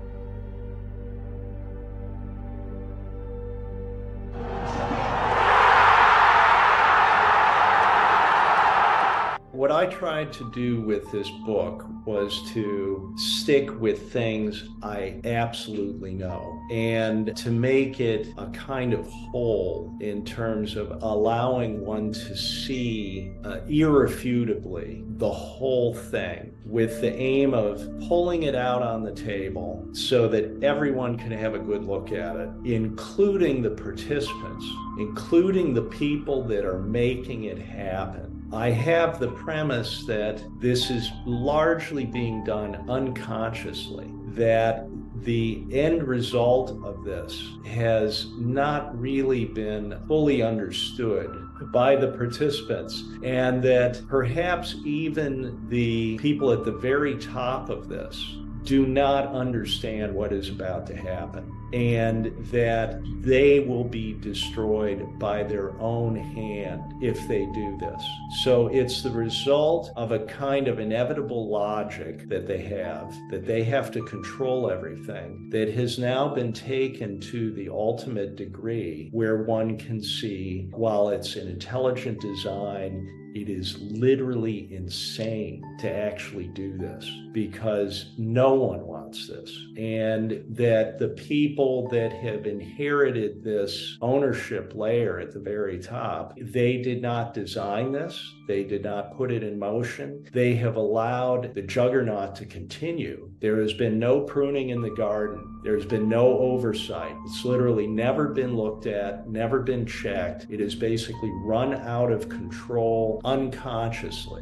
What I tried to do with this book was to stick with things I absolutely know and to make it a kind of whole in terms of allowing one to see uh, irrefutably the whole thing with the aim of pulling it out on the table so that everyone can have a good look at it, including the participants, including the people that are making it happen. I have the premise that this is largely being done unconsciously, that the end result of this has not really been fully understood by the participants, and that perhaps even the people at the very top of this do not understand what is about to happen, and that they will be destroyed by their own hand if they do this. So it's the result of a kind of inevitable logic that they have, that they have to control everything, that has now been taken to the ultimate degree where one can see, while it's an intelligent design, it is literally insane to actually do this, because no one wants this. And that the people that have inherited this ownership layer at the very top, they did not design this. They did not put it in motion. They have allowed the juggernaut to continue. There has been no pruning in the garden. There's been no oversight. It's literally never been looked at, never been checked. It is basically run out of control unconsciously.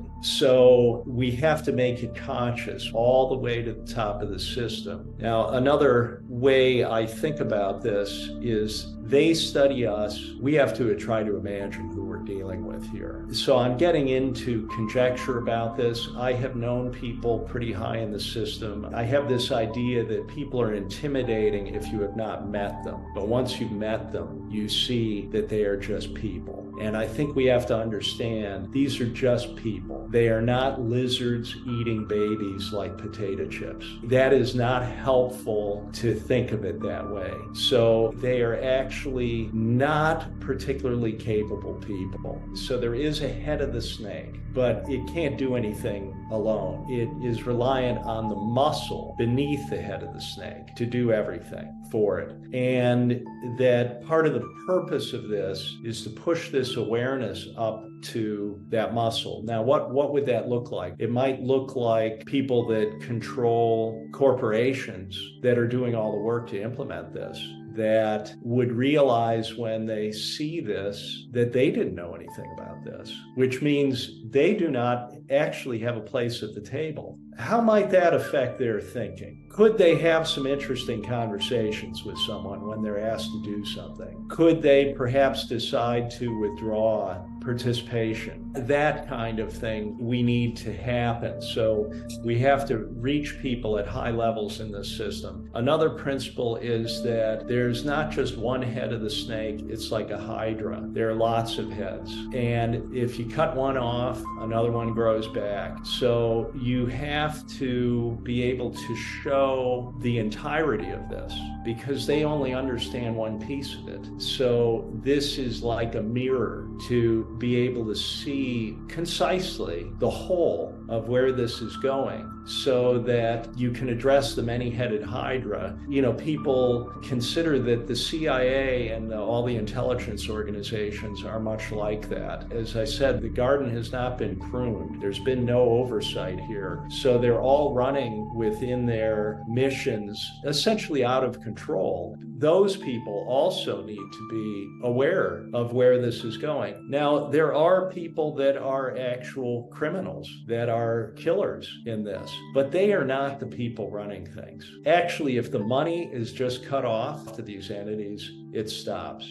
So we have to make it conscious all the way to the top of the system. Now, another way I think about this is they study us. We have to try to imagine who we're dealing with here. So I'm getting into conjecture about this. I have known people pretty high in the system. I have this idea that people are intimidating if you have not met them. But once you've met them, you see that they are just people. And I think we have to understand these are just people. They are not lizards eating babies like potato chips. That is not helpful to think of it that way. So they are actually not particularly capable people. So there is a head of the snake, but it can't do anything alone. It is reliant on the muscle beneath the head of the snake to do everything for it. And that part of the purpose of this is to push this awareness up to that muscle. Now, what, what would that look like? It might look like people that control corporations that are doing all the work to implement this, that would realize when they see this that they didn't know anything about this, which means they do not actually have a place at the table. How might that affect their thinking? Could they have some interesting conversations with someone when they're asked to do something? Could they perhaps decide to withdraw participation? That kind of thing we need to happen. So we have to reach people at high levels in this system. Another principle is that there's not just one head of the snake. It's like a hydra. There are lots of heads. And if you cut one off, another one grows back. So you have to be able to show the entirety of this, because they only understand one piece of it. So this is like a mirror to be able to see concisely the whole of where this is going, so that you can address the many-headed hydra. You know, people consider that the C I A and the, all the intelligence organizations are much like that. As I said, the garden has not been pruned. There's been no oversight here. So they're all running within their missions, essentially out of control. Those people also need to be aware of where this is going. Now, there are people that are actual criminals, that are killers in this, but they are not the people running things. Actually, if the money is just cut off to these entities, it stops.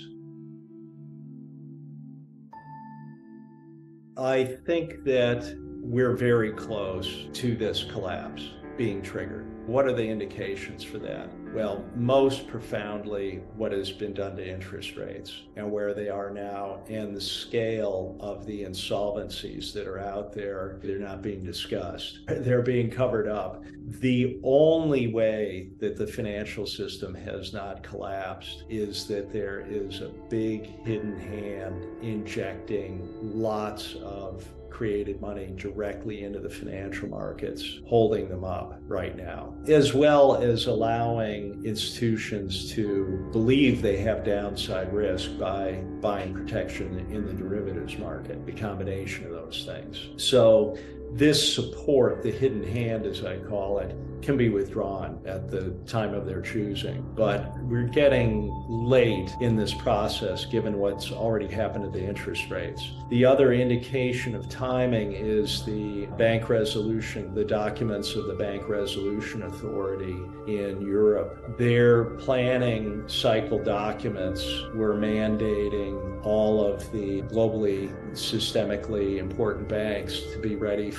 I think that we're very close to this collapse being triggered. What are the indications for that? Well, most profoundly, what has been done to interest rates and where they are now, and the scale of the insolvencies that are out there. They're not being discussed. They're being covered up. The only way that the financial system has not collapsed is that there is a big hidden hand injecting lots of created money directly into the financial markets, holding them up right now, as well as allowing institutions to believe they have downside risk by buying protection in the derivatives market, the combination of those things. So this support, the hidden hand, as I call it, can be withdrawn at the time of their choosing. But we're getting late in this process, given what's already happened to the interest rates. The other indication of timing is the bank resolution, the documents of the Bank Resolution Authority in Europe. Their planning cycle documents were mandating all of the globally, systemically important banks to be ready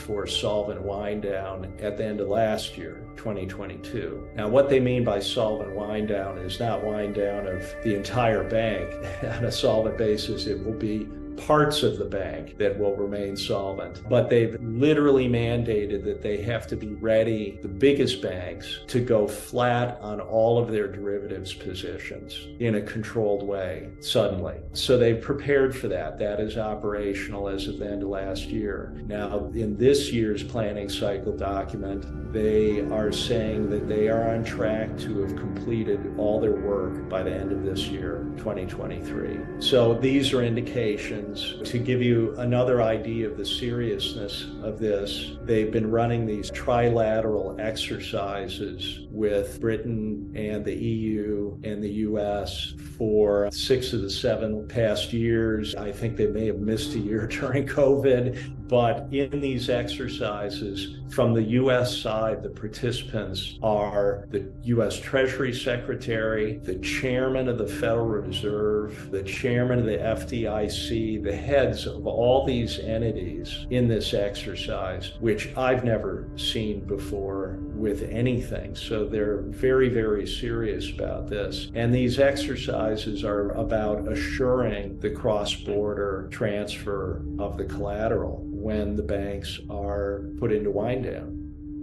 for solvent wind down at the end of last year, twenty twenty-two. Now, what they mean by solvent wind down is not wind down of the entire bank. On a solvent basis, it will be parts of the bank that will remain solvent. But they've literally mandated that they have to be ready, the biggest banks, to go flat on all of their derivatives positions in a controlled way suddenly. So they've prepared for that. That is operational as of the end of last year. Now, in this year's planning cycle document, they are saying that they are on track to have completed all their work by the end of this year, twenty twenty-three. So these are indications. To give you another idea of the seriousness of this, they've been running these trilateral exercises with Britain and the E U and the U S for six of the seven past years. I think they may have missed a year during COVID, but in these exercises, from the U S side, the participants are the U S Treasury Secretary, the chairman of the Federal Reserve, the chairman of the F D I C, the heads of all these entities in this exercise, which I've never seen before with anything. So they're very, very serious about this. And these exercises are about assuring the cross-border transfer of the collateral when the banks are put into wind down.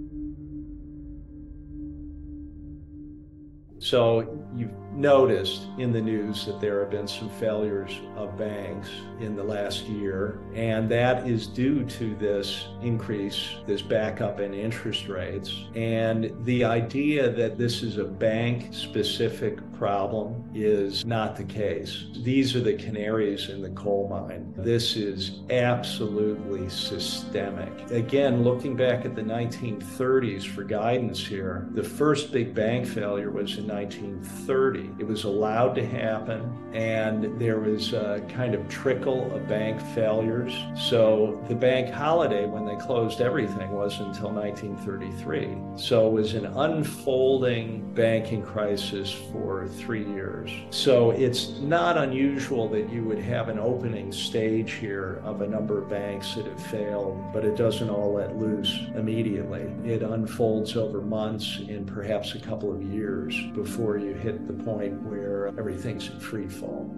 So you've noticed in the news that there have been some failures of banks in the last year, and that is due to this increase, this backup in interest rates. And the idea that this is a bank-specific problem is not the case. These are the canaries in the coal mine. This is absolutely systemic. Again, looking back at the nineteen thirties for guidance here, the first big bank failure was in nineteen thirty. It was allowed to happen, and there was a kind of trickle of bank failures. So the bank holiday, when they closed everything, wasn't until nineteen thirty-three. So it was an unfolding banking crisis for three years. So it's not unusual that you would have an opening stage here of a number of banks that have failed, but it doesn't all let loose immediately. It unfolds over months and perhaps a couple of years before you hit the point where everything's in free fall.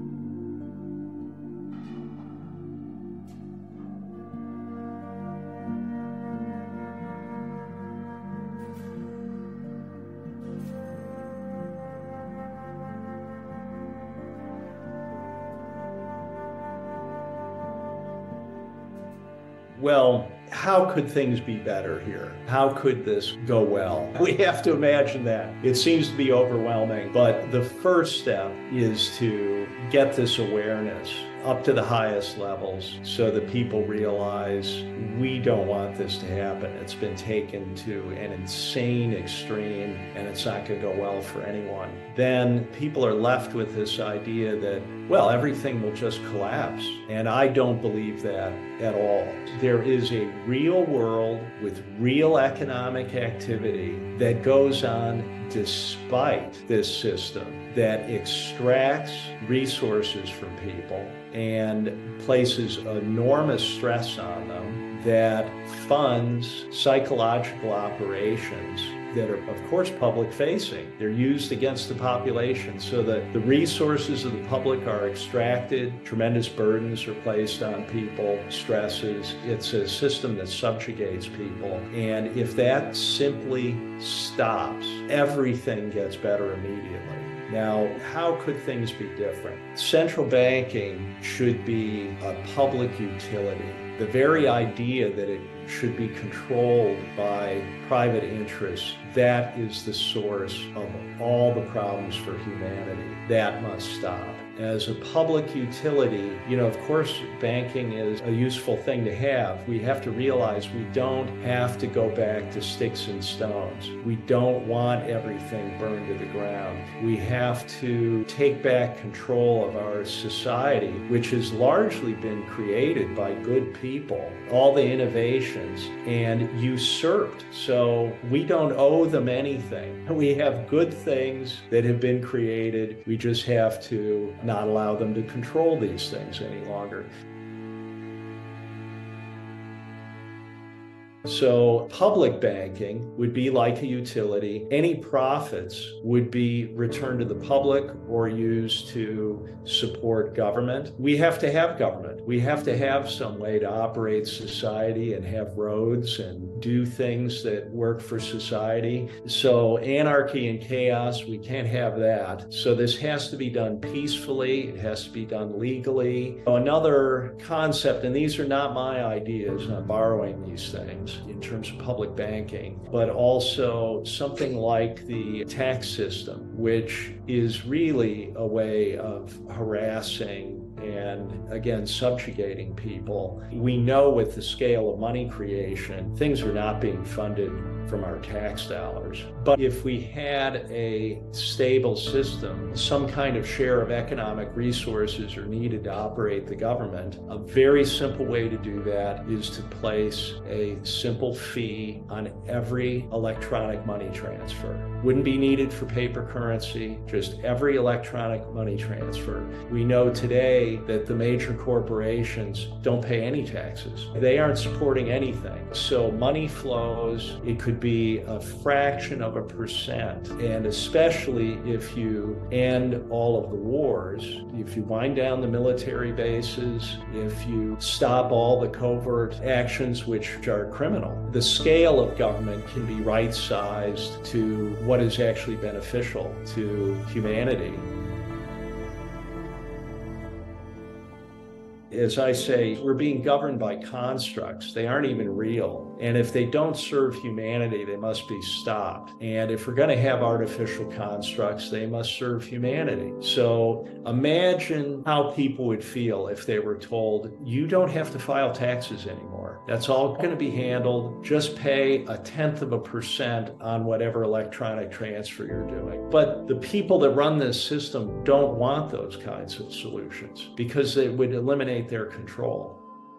Well, how could things be better here? How could this go well? We have to imagine that. It seems to be overwhelming, but the first step is to get this awareness up to the highest levels so that people realize we don't want this to happen. It's been taken to an insane extreme and it's not going to go well for anyone. Then people are left with this idea that, well, everything will just collapse. And I don't believe that at all. There is a real world with real economic activity that goes on despite this system that extracts resources from people and places enormous stress on them, that funds psychological operations that are, of course, public-facing. They're used against the population so that the resources of the public are extracted, tremendous burdens are placed on people, stresses. It's a system that subjugates people. And if that simply stops, everything gets better immediately. Now, how could things be different? Central banking should be a public utility. The very idea that it should be controlled by private interests, that is the source of all the problems for humanity. That must stop. As a public utility, you know, of course, banking is a useful thing to have. We have to realize we don't have to go back to sticks and stones. We don't want everything burned to the ground. We have to take back control of our society, which has largely been created by good people, all the innovations, and usurped. So we don't owe them anything. We have good things that have been created. We just have to not allow them to control these things any longer. So public banking would be like a utility. Any profits would be returned to the public or used to support government. We have to have government. We have to have some way to operate society and have roads and do things that work for society. So anarchy and chaos, we can't have that. So this has to be done peacefully. It has to be done legally. Another concept, and these are not my ideas, I'm borrowing these things in terms of public banking, but also something like the tax system, which is really a way of harassing and, again, subjugating people. We know with the scale of money creation, things are not being funded from our tax dollars. But if we had a stable system, some kind of share of economic resources are needed to operate the government, a very simple way to do that is to place a simple fee on every electronic money transfer. Wouldn't be needed for paper currency, just every electronic money transfer. We know today that the major corporations don't pay any taxes. They aren't supporting anything. So money flows, it could be a fraction of a percent. And especially if you end all of the wars, if you wind down the military bases, if you stop all the covert actions which are criminal, the scale of government can be right-sized to what is actually beneficial to humanity. As I say, we're being governed by constructs. They aren't even real. And if they don't serve humanity, they must be stopped. And if we're going to have artificial constructs, they must serve humanity. So imagine how people would feel if they were told, you don't have to file taxes anymore. That's all going to be handled. Just pay a tenth of a percent on whatever electronic transfer you're doing. But the people that run this system don't want those kinds of solutions because it would eliminate their control.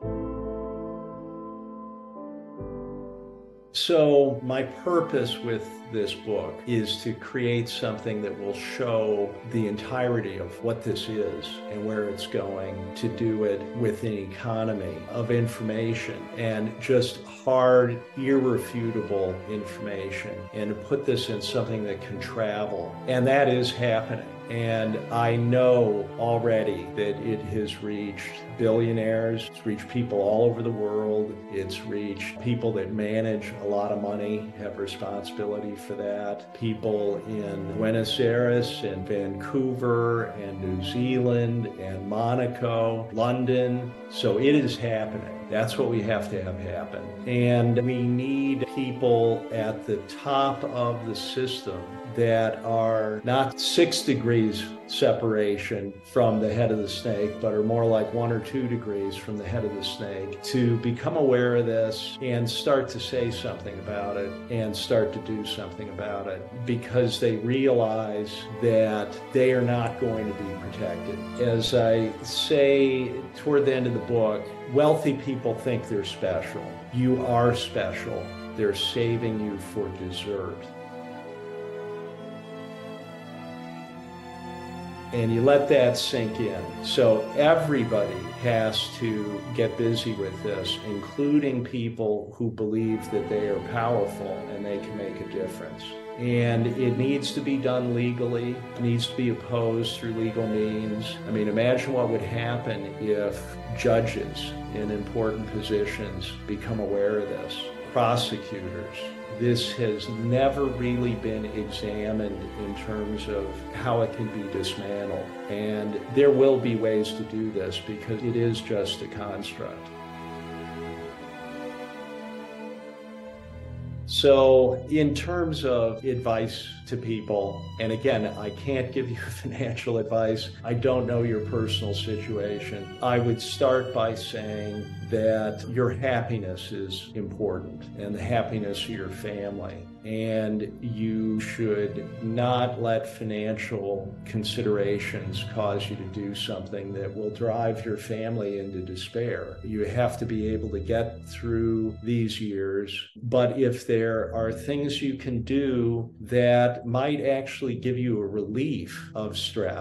So my purpose with this book is to create something that will show the entirety of what this is and where it's going, to do it with an economy of information and just hard, irrefutable information, and to put this in something that can travel. And that is happening. And I know already that it has reached billionaires, it's reached people all over the world, it's reached people that manage a lot of money, have responsibility for that, people in Buenos Aires and Vancouver and New Zealand and Monaco, London. So it is happening. That's what we have to have happen. And we need people at the top of the system that are not six degrees separation from the head of the snake, but are more like one or two degrees from the head of the snake, to become aware of this and start to say something about it and start to do something about it, because they realize that they are not going to be protected. As I say toward the end of the book, wealthy people think they're special. You are special. They're saving you for dessert. And you let that sink in. So everybody has to get busy with this, including people who believe that they are powerful and they can make a difference. And it needs to be done legally, it needs to be opposed through legal means. I mean, imagine what would happen if judges in important positions become aware of this, prosecutors. This has never really been examined in terms of how it can be dismantled. And there will be ways to do this because it is just a construct. So in terms of advice to people, and again, I can't give you financial advice. I don't know your personal situation. I would start by saying that your happiness is important and the happiness of your family. And you should not let financial considerations cause you to do something that will drive your family into despair. You have to be able to get through these years. But if there are things you can do that might actually give you a relief of stress,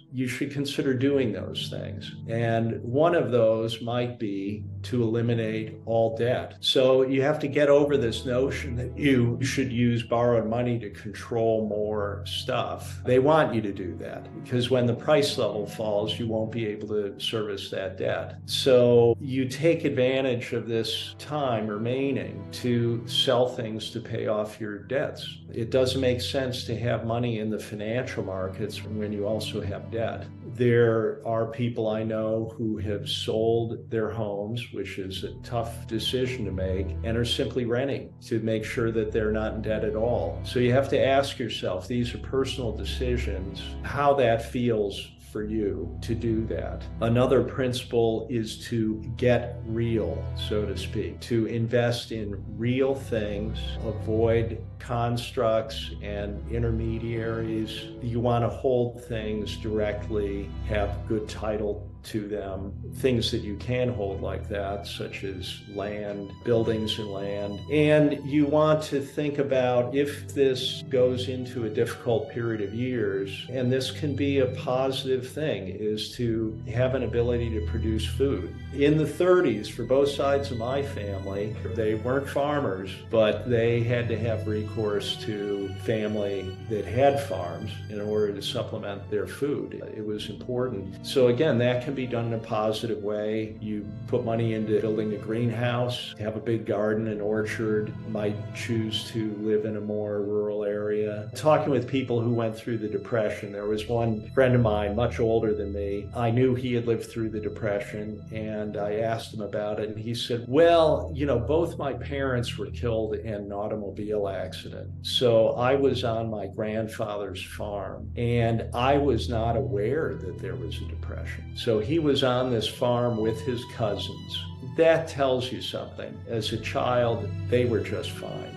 you should consider doing those things. And one of those might be to eliminate all debt. So you have to get over this notion that you should use borrowed money to control more stuff. They want you to do that because when the price level falls, you won't be able to service that debt. So you take advantage of this time remaining to sell things to pay off your debts. It doesn't make sense to have money in the financial markets when you also have debt. There are people I know who have sold their homes, which is a tough decision to make, and are simply renting to make sure that they're not in debt at all. So you have to ask yourself, these are personal decisions, how that feels for you to do that. Another principle is to get real, so to speak, to invest in real things, avoid constructs and intermediaries. You want to hold things directly, have good title to them, things that you can hold like that, such as land, buildings and land. And you want to think about if this goes into a difficult period of years, and this can be a positive thing, is to have an ability to produce food. In the thirties, for both sides of my family, they weren't farmers, but they had to have recourse to family that had farms in order to supplement their food. It was important. So again, that can be done in a positive way. You put money into building a greenhouse, have a big garden and orchard, might choose to live in a more rural area. Talking with people who went through the Depression, there was one friend of mine, much older than me. I knew he had lived through the Depression, and I asked him about it, and he said, well, you know, both my parents were killed in an automobile accident. So I was on my grandfather's farm, and I was not aware that there was a depression. So he was on this farm with his cousins. That tells you something. As a child, they were just fine.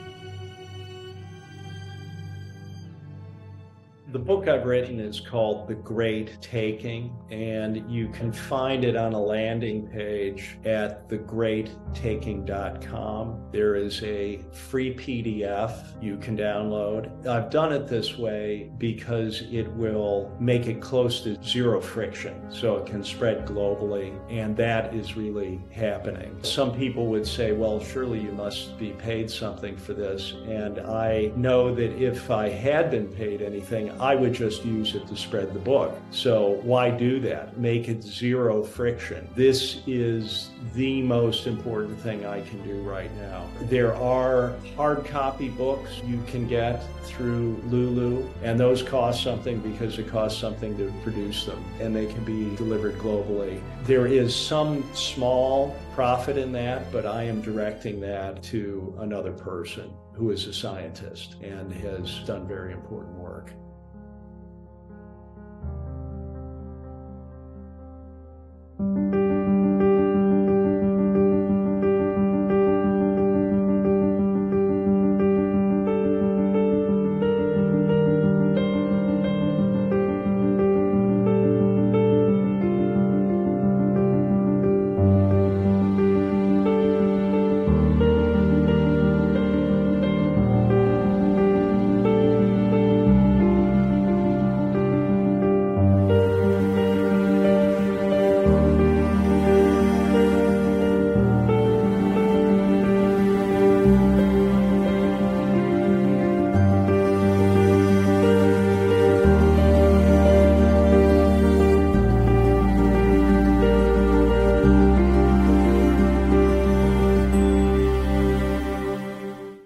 The book I've written is called The Great Taking, and you can find it on a landing page at the great taking dot com. There is a free P D F you can download. I've done it this way because it will make it close to zero friction, so it can spread globally, and that is really happening. Some people would say, well, surely you must be paid something for this, and I know that if I had been paid anything, I would just use it to spread the book. So why do that? Make it zero friction. This is the most important thing I can do right now. There are hard copy books you can get through Lulu, and those cost something because it costs something to produce them, and they can be delivered globally. There is some small profit in that, but I am directing that to another person who is a scientist and has done very important work.